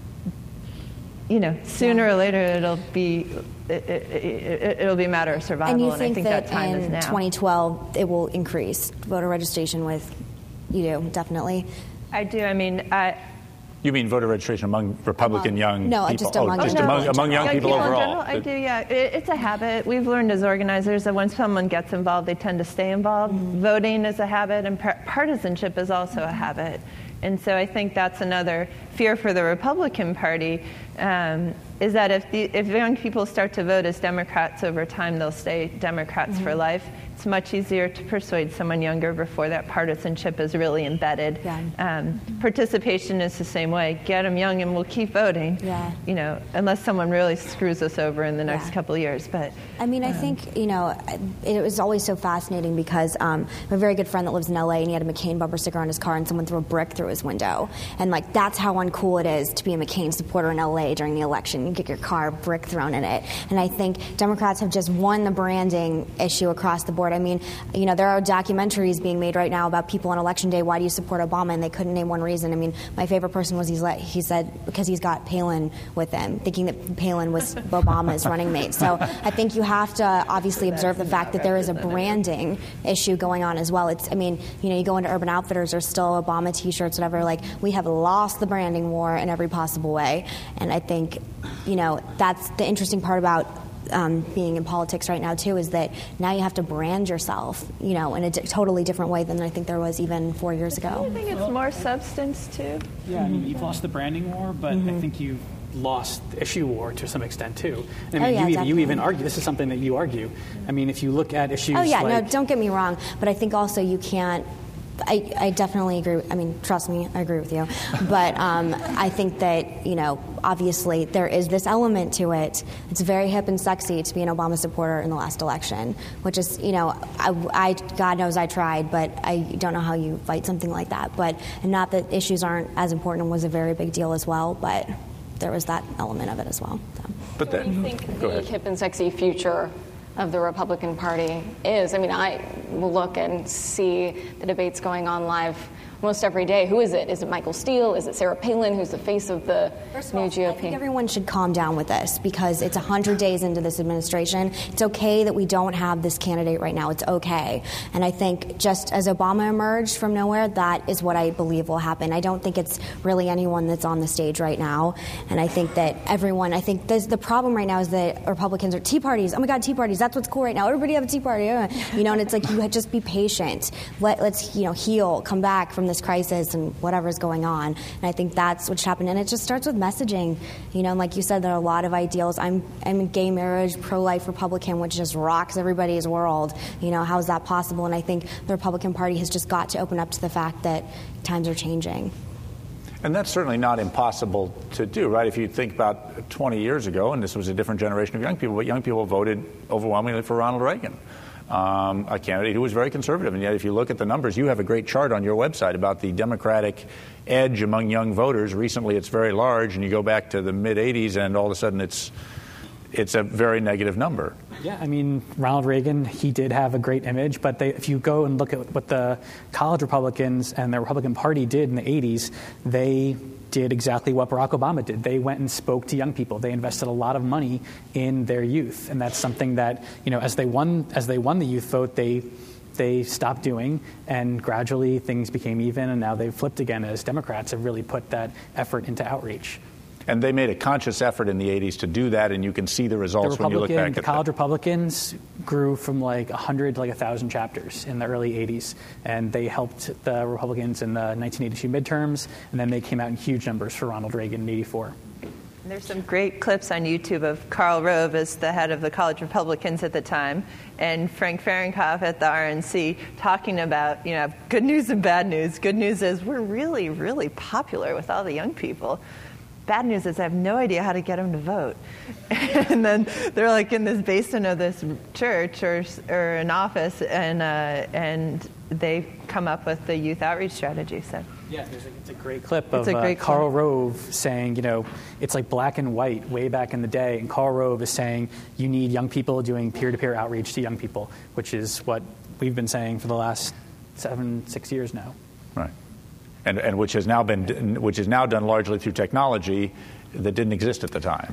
you know, sooner yeah. or later, it'll be it, it, it, it'll be a matter of survival. And you and think, I think that, that time in is now. twenty twelve it will increase voter registration with, you do definitely. I do. I mean, I. You mean voter registration among Republican Um, young no, people? just oh, among just young among, people in among young Young people, people in overall. general, I do, yeah. It, it's a habit. We've learned as organizers that when someone gets involved, they tend to stay involved. Mm-hmm. Voting is a habit, and par- partisanship is also a habit. And so I think that's another fear for the Republican Party, um, is that if, the, if young people start to vote as Democrats over time, they'll stay Democrats mm-hmm. for life. It's much easier to persuade someone younger before that partisanship is really embedded. Yeah. Um, participation is the same way. Get them young and we'll keep voting. Yeah. You know, unless someone really screws us over in the next Yeah. couple of years. But I mean, I um, think, you know, it was always so fascinating because um, I have a very good friend that lives in L A and he had a McCain bumper sticker on his car and someone threw a brick through his window. And, like, that's how uncool it is to be a McCain supporter in L A during the election. You get your car brick thrown in it. And I think Democrats have just won the branding issue across the board. I mean, you know, there are documentaries being made right now about people on Election Day. Why do you support Obama? And they couldn't name one reason. I mean, my favorite person was he's let, he said because he's got Palin with him, thinking that Palin was Obama's running mate. So I think you have to obviously observe the fact that there is a branding issue going on as well. It's, I mean, you know, you go into Urban Outfitters, there's still Obama T-shirts, whatever. Like, we have lost the branding war in every possible way. And I think, you know, that's the interesting part about Um, being in politics right now, too, is that now you have to brand yourself, you know, in a d- totally different way than I think there was even four years ago. I think it's more substance, too. Yeah, I mean, you've lost the branding war, but mm-hmm. I think you've lost the issue war to some extent, too. I mean, oh, yeah, you, even, you even definitely. argue, this is something that you argue. I mean, if you look at issues Oh, yeah, like... no, don't get me wrong, but I think also you can't I, I definitely agree. I mean, trust me, I agree with you. But um, I think that, you know, obviously there is this element to it. It's very hip and sexy to be an Obama supporter in the last election, which is, you know, I, I God knows I tried, but I don't know how you fight something like that. But and not that issues aren't as important and was a very big deal as well, but there was that element of it as well. So. But then, what do you think the hip and sexy future of the Republican Party is? I mean, I will look and see the debates going on live almost every day. Who is it? Is it Michael Steele? Is it Sarah Palin, who's the face of the First of new all, G O P? I think everyone should calm down with this because it's one hundred days into this administration. It's okay that we don't have this candidate right now. It's okay. And I think just as Obama emerged from nowhere, that is what I believe will happen. I don't think it's really anyone that's on the stage right now. And I think that everyone, I think this, the problem right now is that Republicans are Tea Parties. Oh, my God, Tea Parties. That's what's cool right now. Everybody have a Tea Party. You know, and it's like you just be patient. Let, let's, you know, heal, come back from this crisis and whatever's going on. And I think that's what's happened. And it just starts with messaging. You know, and like you said, there are a lot of ideals. I'm, I'm a gay marriage, pro-life Republican, which just rocks everybody's world. You know, how is that possible? And I think the Republican Party has just got to open up to the fact that times are changing. And that's certainly not impossible to do, right? If you think about twenty years ago, and this was a different generation of young people, but young people voted overwhelmingly for Ronald Reagan. Um, a candidate who was very conservative. And yet if you look at the numbers, you have a great chart on your website about the Democratic edge among young voters. Recently it's very large, and you go back to the mid-eighties and all of a sudden it's it's a very negative number. Yeah, I mean, Ronald Reagan, he did have a great image, but they, if you go and look at what the college Republicans and the Republican Party did in the eighties, they did exactly what Barack Obama did. They went and spoke to young people. They invested a lot of money in their youth, and that's something that, you know, as they won as they won the youth vote, they they stopped doing, and gradually things became even, and now they've flipped again as Democrats have really put that effort into outreach. And they made a conscious effort in the eighties to do that, and you can see the results the when you look back the at college that. Republicans grew from like one hundred to like one thousand chapters in the early eighties, and they helped the Republicans in the nineteen eighty-two midterms, and then they came out in huge numbers for Ronald Reagan in eighty-four. There's some great clips on YouTube of Karl Rove as the head of the college Republicans at the time, and Frank Fahrenkopf at the R N C talking about, you know, good news and bad news. Good news is we're really, really popular with all the young people. Bad news is I have no idea how to get them to vote. And then they're like in this basement of this church or or an office, and uh, and they come up with the youth outreach strategy. So yeah, there's a, it's a great clip it's of a great uh, Karl clip. Rove saying, you know, it's like black and white way back in the day, and Karl Rove is saying you need young people doing peer-to-peer outreach to young people, which is what we've been saying for the last seven, six years now. Right. And, and which has now been, which is now done largely through technology that didn't exist at the time.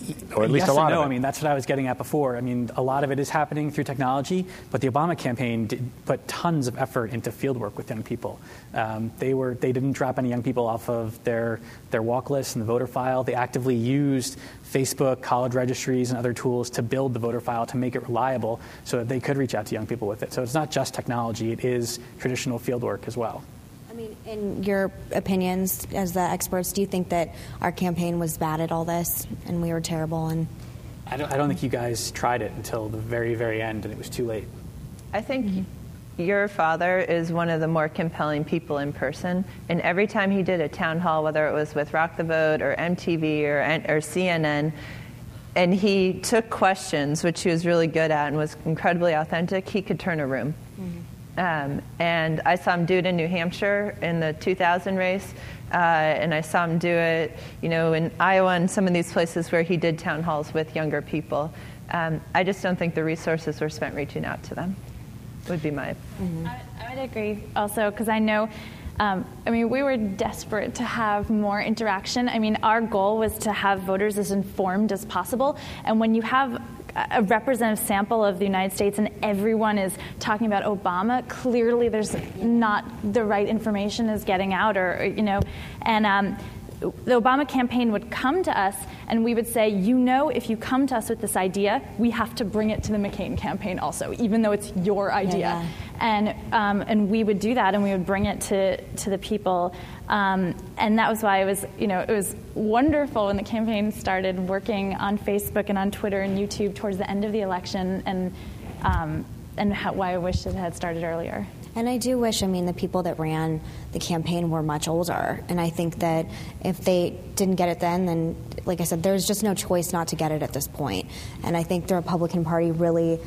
or at least yes a lot and no. of it. I mean, that's what I was getting at before. I mean, a lot of it is happening through technology, but the Obama campaign did put tons of effort into fieldwork with young people. Um, they were they didn't drop any young people off of their their walk list and the voter file. They actively used Facebook, college registries, and other tools to build the voter file to make it reliable so that they could reach out to young people with it. So it's not just technology; it is traditional fieldwork as well. I mean, in your opinions as the experts, do you think that our campaign was bad at all this and we were terrible? And I don't, I don't think you guys tried it until the very, very end, and it was too late. I think mm-hmm. your father is one of the more compelling people in person, and every time he did a town hall, whether it was with Rock the Vote or M T V or, or C N N, and he took questions, which he was really good at and was incredibly authentic, he could turn a room. Mm-hmm. Um, and I saw him do it in New Hampshire in the two thousand race, uh, and I saw him do it, you know, in Iowa and some of these places where he did town halls with younger people. Um, I just don't think the resources were spent reaching out to them, would be my... Mm-hmm. I, I would agree also, because I know, um, I mean, we were desperate to have more interaction. I mean, our goal was to have voters as informed as possible, and when you have a representative sample of the United States and everyone is talking about Obama, clearly there's not the right information is getting out, or, or you know, and um, the Obama campaign would come to us and we would say, you know, if you come to us with this idea, we have to bring it to the McCain campaign also, even though it's your idea. Yeah, yeah. And um, and we would do that, and we would bring it to, to the people. Um, and that was why it was, you know, it was wonderful when the campaign started working on Facebook and on Twitter and YouTube towards the end of the election, and um, and how, why I wish it had started earlier. And I do wish, I mean, the people that ran the campaign were much older. And I think that if they didn't get it then, then, like I said, there's just no choice not to get it at this point. And I think the Republican Party really,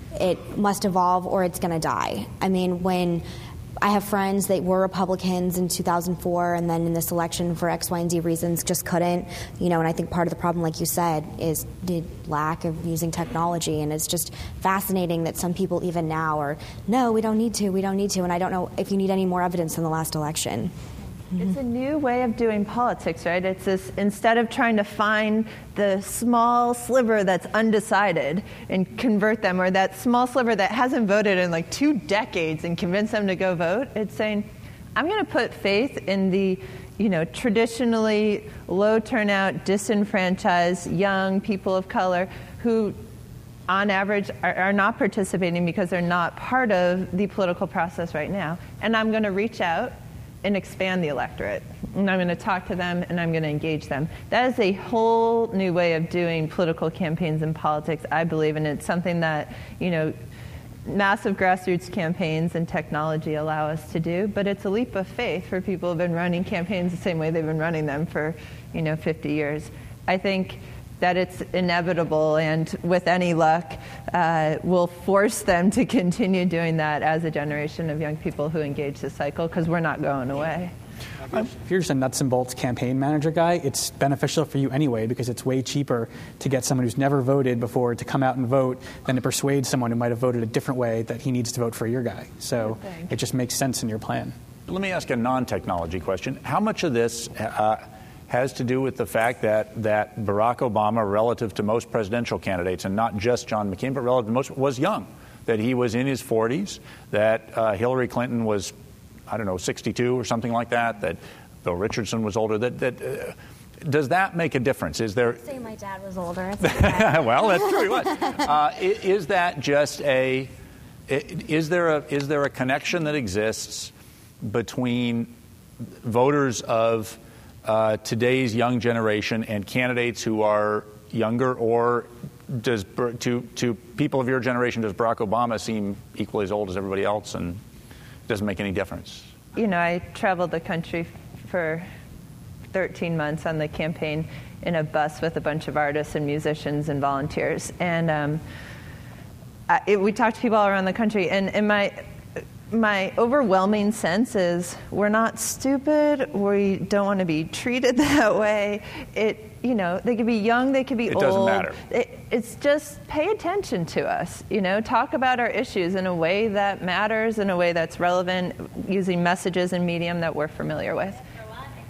it must evolve or it's going to die. I mean, when I have friends that were Republicans in two thousand four and then in this election for X, Y, and Z reasons just couldn't, you know, and I think part of the problem, like you said, is the lack of using technology. And it's just fascinating that some people even now are, no, we don't need to, we don't need to. And I don't know if you need any more evidence than the last election. It's a new way of doing politics, right? It's this, instead of trying to find the small sliver that's undecided and convert them, or that small sliver that hasn't voted in like two decades and convince them to go vote, it's saying, I'm going to put faith in the, you know, traditionally low turnout, disenfranchised, young people of color who on average are, are not participating because they're not part of the political process right now. And I'm going to reach out and expand the electorate. And I'm going to talk to them and I'm going to engage them. That is a whole new way of doing political campaigns and politics, I believe, and it's something that, you know, massive grassroots campaigns and technology allow us to do, but it's a leap of faith for people who have been running campaigns the same way they've been running them for, you know, fifty years. I think that it's inevitable, and with any luck, uh, will force them to continue doing that as a generation of young people who engage the cycle, because we're not going away. If you're just a nuts and bolts campaign manager guy, it's beneficial for you anyway, because it's way cheaper to get someone who's never voted before to come out and vote than to persuade someone who might have voted a different way that he needs to vote for your guy. So it just makes sense in your plan. Let me ask a non-technology question. How much of this uh, has to do with the fact that, that Barack Obama, relative to most presidential candidates, and not just John McCain, but relative to most, was young, that he was in his forties, that uh, Hillary Clinton was, I don't know, sixty-two or something like that, that Bill Richardson was older. That, that uh, does that make a difference? Is there? I'd say my dad was older. Well, that's true. He was. Uh, is that just a? Is there a? Is there a connection that exists between voters of uh, today's young generation and candidates who are younger, or does to to people of your generation does Barack Obama seem equally as old as everybody else and doesn't make any difference? You know, I traveled the country for thirteen months on the campaign in a bus with a bunch of artists and musicians and volunteers. And um, I, it, we talked to people all around the country. And, and my my overwhelming sense is we're not stupid. We don't want to be treated that way. It, you know, they could be young, they could be it old. It doesn't matter. It, it's just pay attention to us, you know, talk about our issues in a way that matters, in a way that's relevant, using messages and medium that we're familiar with.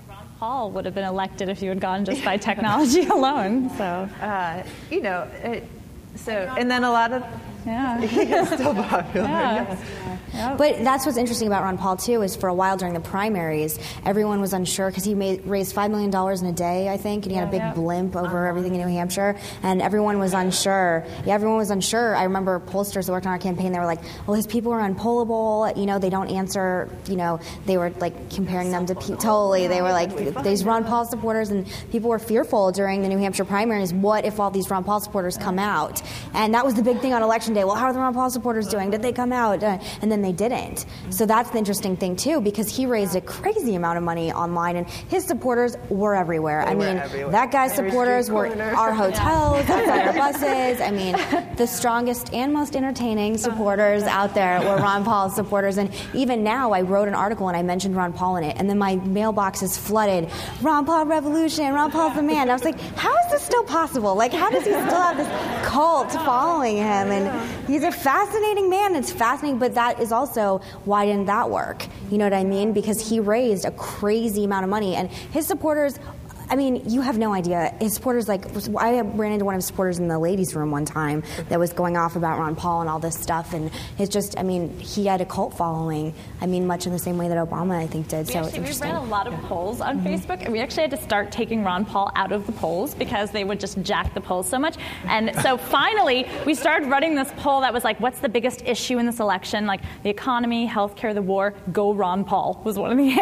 Paul would have been elected if you had gone just by technology alone. So, uh, you know, it, so and then a lot of yeah, he is still popular. Yeah. Yes. Yep. But that's what's interesting about Ron Paul, too, is for a while during the primaries, everyone was unsure because he made, raised five million dollars in a day, I think, and he had a big yeah. blimp over everything in New Hampshire, and everyone was unsure. Yeah, everyone was unsure. I remember pollsters that worked on our campaign, they were like, well, his people are unpollable, you know, they don't answer, you know, they were, like, comparing them to Pete Totally. They were like, these Ron Paul supporters, and people were fearful during the New Hampshire primaries, what if all these Ron Paul supporters come out? And that was the big thing on Election Day. Well, how are the Ron Paul supporters doing? Did they come out? Uh, and then they didn't. So that's the interesting thing, too, because he raised a crazy amount of money online, and his supporters were everywhere. They I were mean, everywhere. that guy's Every supporters were street corner. our hotels, outside our buses. I mean, the strongest and most entertaining supporters out there were Ron Paul supporters. And even now, I wrote an article and I mentioned Ron Paul in it, and then my mailbox is flooded. Ron Paul revolution, Ron Paul's the man. And I was like, how is this still possible? Like, how does he still have this cult following him? And he's a fascinating man. It's fascinating, but that is also why didn't that work? You know what I mean? Because he raised a crazy amount of money, and his supporters, I mean, you have no idea. His supporters, like, I ran into one of his supporters in the ladies' room one time that was going off about Ron Paul and all this stuff, and it's just, I mean, he had a cult following. I mean, much in the same way that Obama, I think, did. We so actually, it's we interesting. ran a lot of polls on mm-hmm. Facebook, and we actually had to start taking Ron Paul out of the polls because they would just jack the polls so much. And so finally, we started running this poll that was like, what's the biggest issue in this election? Like the economy, healthcare, the war. Go Ron Paul was one of the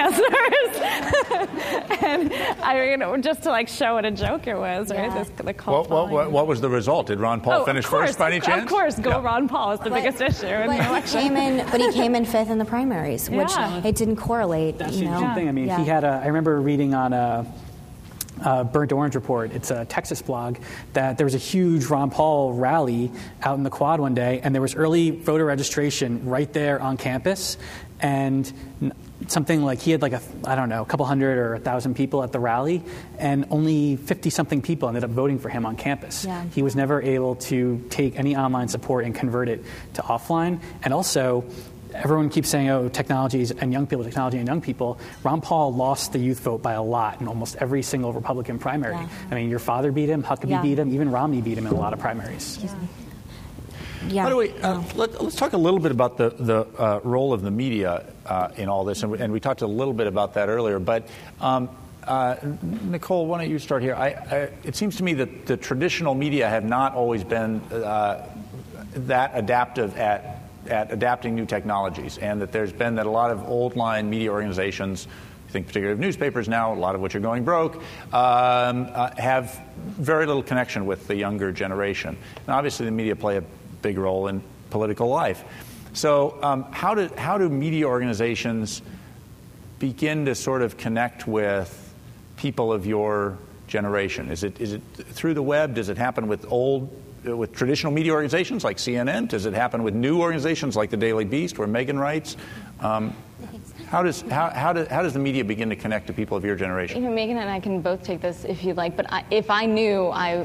answers. And I mean, just to like show what a joke it was, right? Yeah. This, the cult What, what, what, what was the result? Did Ron Paul oh, finish course, first by any chance? Of course, go yeah. Ron Paul is the But- biggest issue in But the he election. came in, but he came in fifth in the primaries, which Yeah. it didn't correlate. That's you the know? interesting thing. I mean, Yeah. he had a, I remember reading on a, a Burnt Orange Report, it's a Texas blog, that there was a huge Ron Paul rally out in the Quad one day, and there was early voter registration right there on campus, and something like he had like a, I don't know, a couple hundred or a thousand people at the rally, and only fifty-something people ended up voting for him on campus. Yeah. He was never able to take any online support and convert it to offline, and also everyone keeps saying, oh, technologies and young people, technology and young people. Ron Paul lost the youth vote by a lot in almost every single Republican primary. Yeah. I mean, your father beat him, Huckabee Yeah. beat him, even Romney beat him in a lot of primaries. Yeah. Yeah. By the way, uh, let, let's talk a little bit about the, the uh, role of the media uh, in all this, and we, and we talked a little bit about that earlier. But um, uh, Nicole, why don't you start here? I, I, it seems to me that the traditional media have not always been uh, that adaptive at at adapting new technologies, and that there's been that a lot of old line media organizations, I think particularly of newspapers now, a lot of which are going broke, um, uh, have very little connection with the younger generation. And obviously the media play a big role in political life. So um, how do how do media organizations begin to sort of connect with people of your generation? Is it is it through the web? Does it happen with old with traditional media organizations like C N N? Does it happen with new organizations like the Daily Beast, where Megan writes? Um, how does how how, do, how does the media begin to connect to people of your generation? You know, Megan and I can both take this if you'd like, but I, if I knew, I,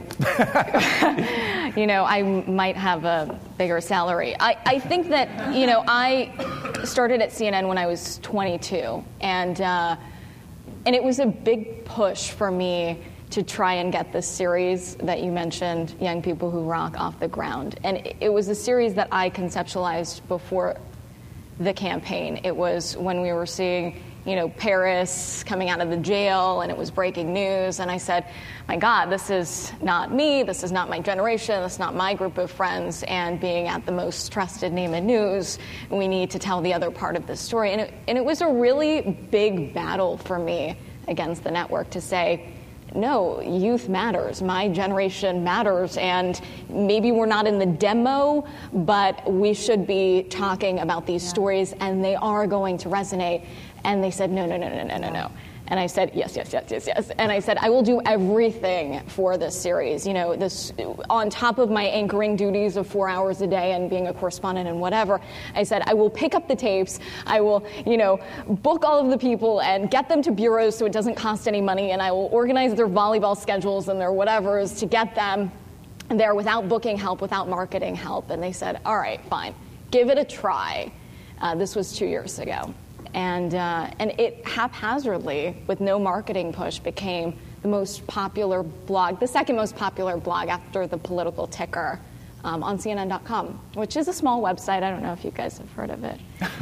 you know, I might have a bigger salary. I, I think that, you know, I started at C N N when I was twenty-two, and uh, and it was a big push for me to try and get this series that you mentioned, Young People Who Rock, off the ground. And it, it was a series that I conceptualized before the campaign. It was when we were seeing, you know, Paris coming out of the jail, and it was breaking news, and I said, my God, this is not me, this is not my generation, this is not my group of friends, and being at the most trusted name in news, we need to tell the other part of this story. And it, and it was a really big battle for me against the network to say, no, youth matters. My generation matters, and maybe we're not in the demo, but we should be talking about these yeah. stories, and they are going to resonate. And they said, no, no, no, no, no, no, no. And I said, yes, yes, yes, yes, yes. And I said, I will do everything for this series. You know, this on top of my anchoring duties of four hours a day and being a correspondent and whatever. I said, I will pick up the tapes. I will, you know, book all of the people and get them to bureaus so it doesn't cost any money. And I will organize their volleyball schedules and their whatevers to get them there without booking help, without marketing help. And they said, all right, fine, give it a try. Uh, this was two years ago. and uh, and it haphazardly, with no marketing push, became the most popular blog, the second most popular blog after the Political Ticker, um, on C N N dot com, which is a small website. I don't know if you guys have heard of it.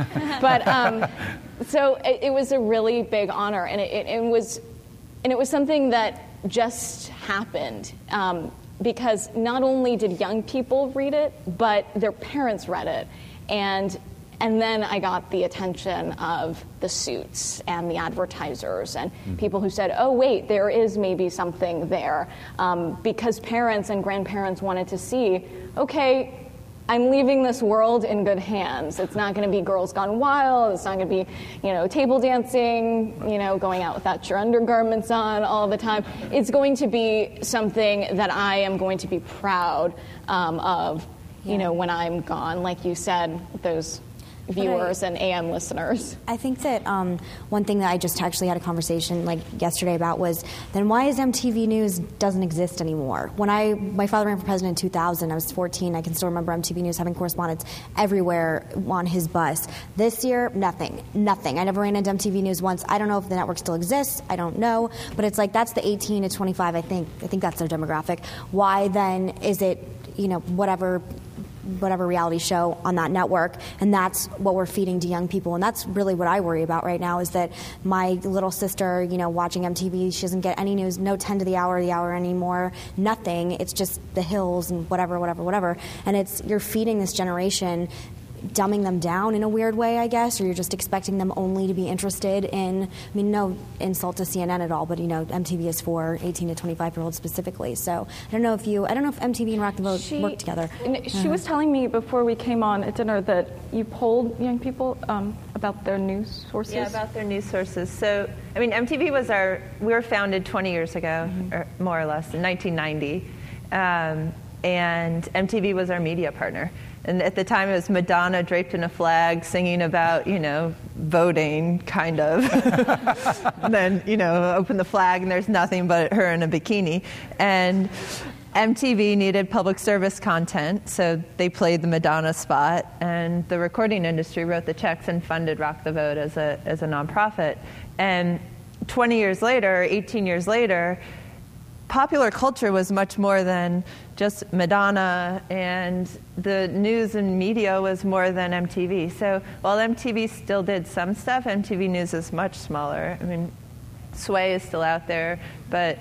But um, so it, it was a really big honor, and it, it, it was and it was something that just happened. Um, because not only did young people read it, but their parents read it. And and then I got the attention of the suits and the advertisers and mm-hmm. people who said, oh, wait, there is maybe something there. Um, because parents and grandparents wanted to see, okay, I'm leaving this world in good hands. It's not going to be Girls Gone Wild. It's not going to be, you know, table dancing, you know, going out without your undergarments on all the time. It's going to be something that I am going to be proud um, of, you yeah. know, when I'm gone. Like you said, those viewers I, and A M listeners. I think that um, one thing that I just actually had a conversation like yesterday about was, then why is M T V News doesn't exist anymore? When I my father ran for president in two thousand, I was fourteen. I can still remember M T V News having correspondents everywhere on his bus. This year, nothing, nothing. I never ran into M T V News once. I don't know if the network still exists. I don't know, but it's like that's the eighteen to twenty-five. I think I think that's their demographic. Why then is it, you know, whatever. whatever reality show on that network, and that's what we're feeding to young people. And that's really what I worry about right now, is that my little sister, you know, watching M T V, she doesn't get any news, no ten to the hour, the hour anymore, nothing. It's just the hills and whatever, whatever, whatever. And it's, you're feeding this generation, dumbing them down in a weird way, I guess, or you're just expecting them only to be interested in, I mean, no insult to C N N at all, but, you know, M T V is for eighteen to twenty-five-year-olds specifically. So I don't know if you, I don't know if M T V and Rock the Vote she, work together. She uh-huh. was telling me before we came on at dinner that you polled young people um, about their news sources. Yeah, about their news sources. So, I mean, M T V was our, we were founded twenty years ago, mm-hmm. or more or less, in nineteen ninety. Um, and M T V was our media partner. And at the time, it was Madonna draped in a flag singing about, you know, voting, kind of. And then, you know, open the flag and there's nothing but her in a bikini. And M T V needed public service content, so they played the Madonna spot. And the recording industry wrote the checks and funded Rock the Vote as a as a nonprofit. And twenty years later, eighteen years later, popular culture was much more than just Madonna, and the news and media was more than M T V. So while M T V still did some stuff, M T V News is much smaller. I mean, Sway is still out there, but,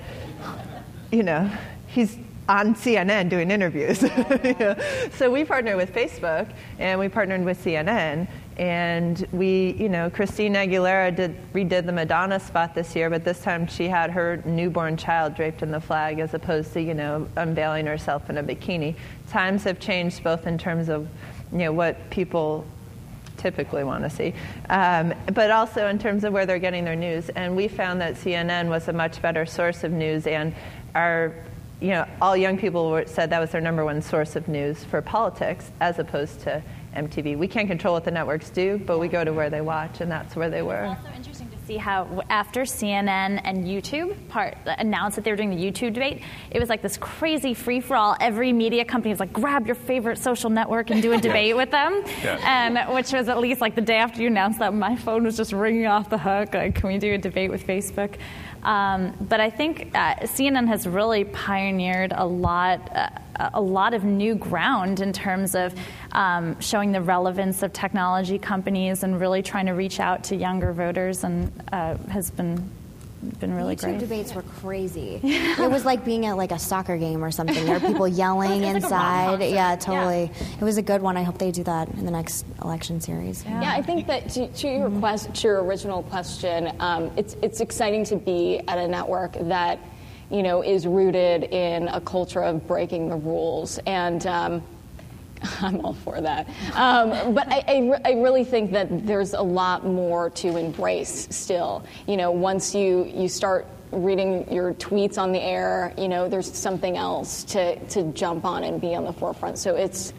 you know, he's on C N N doing interviews. You know? So we partnered with Facebook, and we partnered with C N N, and we, you know, Christina Aguilera did redid the Madonna spot this year, but this time she had her newborn child draped in the flag as opposed to, you know, unveiling herself in a bikini. Times have changed both in terms of, you know, what people typically want to see, um, but also in terms of where they're getting their news. And we found that C N N was a much better source of news, and our you know, all young people were, said that was their number one source of news for politics, as opposed to M T V. We can't control what the networks do, but we go to where they watch, and that's where they were. It's also interesting to see how after C N N and YouTube part announced that they were doing the YouTube debate, it was like this crazy free-for-all. Every media company was like, grab your favorite social network and do a debate yes. with them, yes. and which was at least like the day after you announced that, my phone was just ringing off the hook, like, can we do a debate with Facebook? Um, but I think uh, C N N has really pioneered a lot, uh, a lot of new ground in terms of um, showing the relevance of technology companies and really trying to reach out to younger voters, and uh, has been been really YouTube great. Debates were crazy. It was like being at like a soccer game or something. There were people yelling like inside. Yeah, totally. Yeah. It was a good one. I hope they do that in the next election series. Yeah, yeah I think that to, to your mm-hmm. quest, to your original question, um, it's it's exciting to be at a network that, you know, is rooted in a culture of breaking the rules, and um, I'm all for that. Um, but I, I, I really think that there's a lot more to embrace still. You know, once you, you start reading your tweets on the air, you know, there's something else to, to jump on and be on the forefront. So it's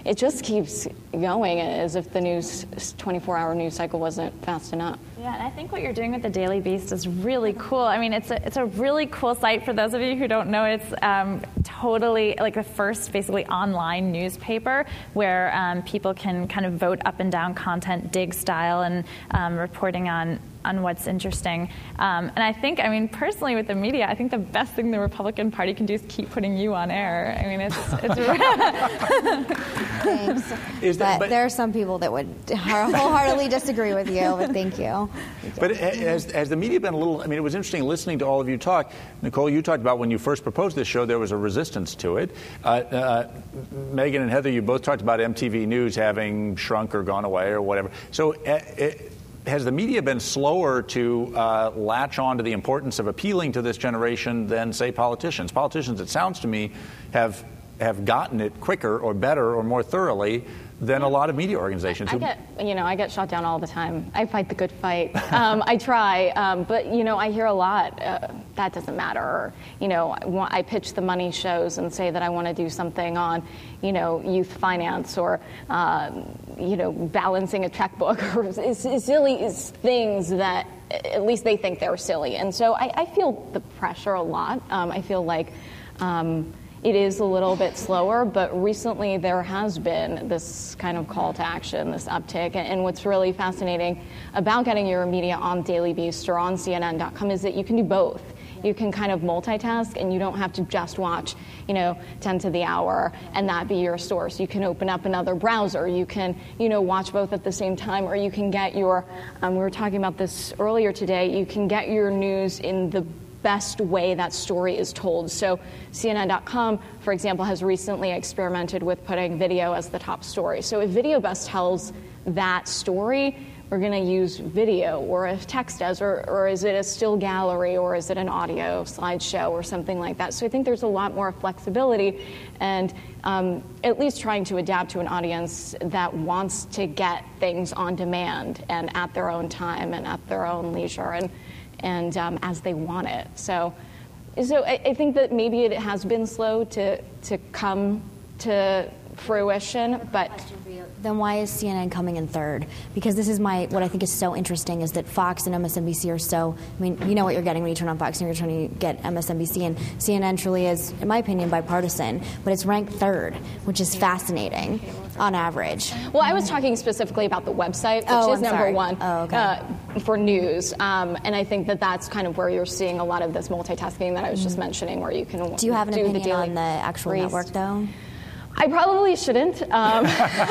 it just keeps going as if the news twenty-four hour news cycle wasn't fast enough. Yeah, and I think what you're doing with the Daily Beast is really cool. I mean, it's a, it's a really cool site. For those of you who don't know, it's um, totally like the first basically online newspaper where um, people can kind of vote up and down content, dig style, and um, reporting on on what's interesting. Um, and I think, I mean, personally with the media, I think the best thing the Republican Party can do is keep putting you on air. I mean, it's... it's Thanks. Is that, but, but there are some people that would wholeheartedly disagree with you, but thank you. But has, has the media been a little, I mean, it was interesting listening to all of you talk. Nicole, you talked about when you first proposed this show, there was a resistance to it. Uh, uh, Megan and Heather, you both talked about M T V News having shrunk or gone away or whatever. So uh, it, has the media been slower to uh, latch on to the importance of appealing to this generation than, say, politicians? Politicians, it sounds to me, have have gotten it quicker or better or more thoroughly than a lot of media organizations. I, I get, you know, I get shot down all the time. I fight the good fight. Um, I try, um, but you know, I hear a lot. Uh, that doesn't matter. Or, you know, I, want, I pitch the money shows and say that I want to do something on, you know, youth finance or, um, you know, balancing a checkbook or it's, it's silly it's things that at least they think they're silly. And so I, I feel the pressure a lot. Um, I feel like. Um, It is a little bit slower, but recently there has been this kind of call to action, this uptick. And what's really fascinating about getting your media on Daily Beast or on C N N dot com is that you can do both. You can kind of multitask, and you don't have to just watch, you know, ten to the hour and that be your source. You can open up another browser. You can, you know, watch both at the same time, or you can get your, um, we were talking about this earlier today, you can get your news in the best way that story is told. So C N N dot com, for example, has recently experimented with putting video as the top story. So if video best tells that story, we're going to use video, or if text does, or, or is it a still gallery, or is it an audio slideshow or something like that. So I think there's a lot more flexibility and um, at least trying to adapt to an audience that wants to get things on demand and at their own time and at their own leisure. And and um, as they want it. So so I, I think that maybe it has been slow to, to come to fruition, but... Then why is C N N coming in third? Because this is my, what I think is so interesting is that Fox and M S N B C are so, I mean, you know what you're getting when you turn on Fox and you're trying to get M S N B C, and C N N truly is, in my opinion, bipartisan, but it's ranked third, which is fascinating on average. Well, I was talking specifically about the website, which oh, is I'm number sorry. one oh, okay. uh, for news, um, and I think that that's kind of where you're seeing a lot of this multitasking that I was just mentioning, where you can do you have an do opinion the on the actual Beast. network, though? I probably shouldn't. Um,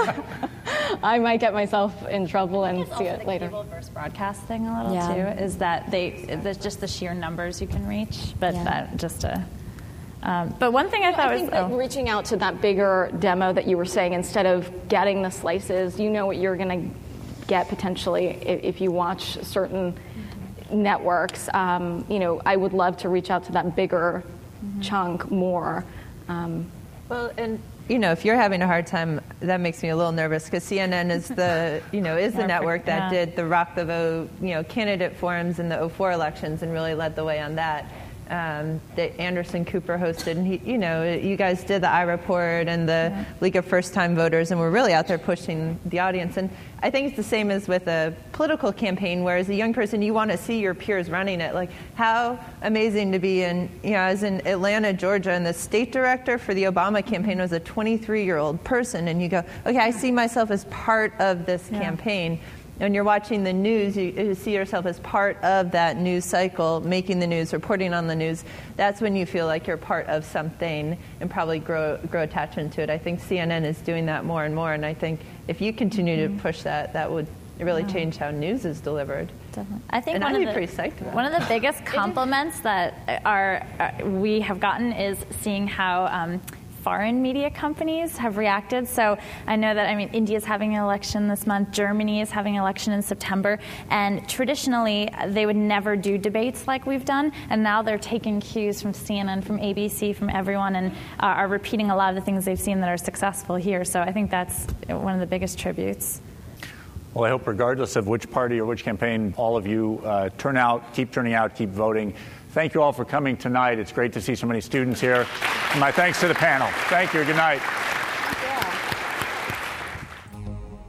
I might get myself in trouble and see it later. Cable versus broadcast thing a little yeah. too is that they there's just the sheer numbers you can reach, but yeah. that just a. Um, but one thing I well, thought I was think that oh. reaching out to that bigger demo that you were saying, instead of getting the slices, you know what you're going to get potentially if, if you watch certain networks. Um, you know, I would love to reach out to that bigger mm-hmm. chunk more. Um, well, and you know, if you're having a hard time, that makes me a little nervous because C N N is the, you know, is the network that yeah. did the Rock the Vote, you know, candidate forums in the oh four elections and really led the way on that. Um, that Anderson Cooper hosted, and he, you know, you guys did the iReport and the yeah. League of First-Time Voters, and we're really out there pushing the audience. And I think it's the same as with a political campaign, where as a young person, you want to see your peers running it. Like, how amazing to be in, you know, I was in Atlanta, Georgia, and the state director for the Obama campaign was a twenty-three-year-old person, and you go, okay, I see myself as part of this yeah. campaign. When you're watching the news, you, you see yourself as part of that news cycle, making the news, reporting on the news. That's when you feel like you're part of something and probably grow grow attachment to it. I think C N N is doing that more and more, and I think if you continue mm-hmm. to push that, that would really yeah. change how news is delivered. Definitely. I think and one I'd of, be the, pretty psyched about one of the biggest compliments that are, are we have gotten is seeing how um, foreign media companies have reacted. So I know that, I mean, India's having an election this month, Germany is having an election in September, and traditionally they would never do debates like we've done, and now they're taking cues from C N N, from A B C, from everyone, and uh, are repeating a lot of the things they've seen that are successful here. So I think that's one of the biggest tributes. Well, I hope regardless of which party or which campaign, all of you uh, turn out, keep turning out, keep voting. Thank you all for coming tonight. It's great to see so many students here. And my thanks to the panel. Thank you. Good night.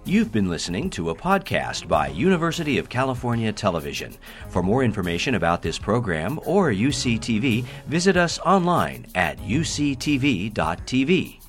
You've been listening to a podcast by University of California Television. For more information about this program or U C T V, visit us online at u c t v dot t v.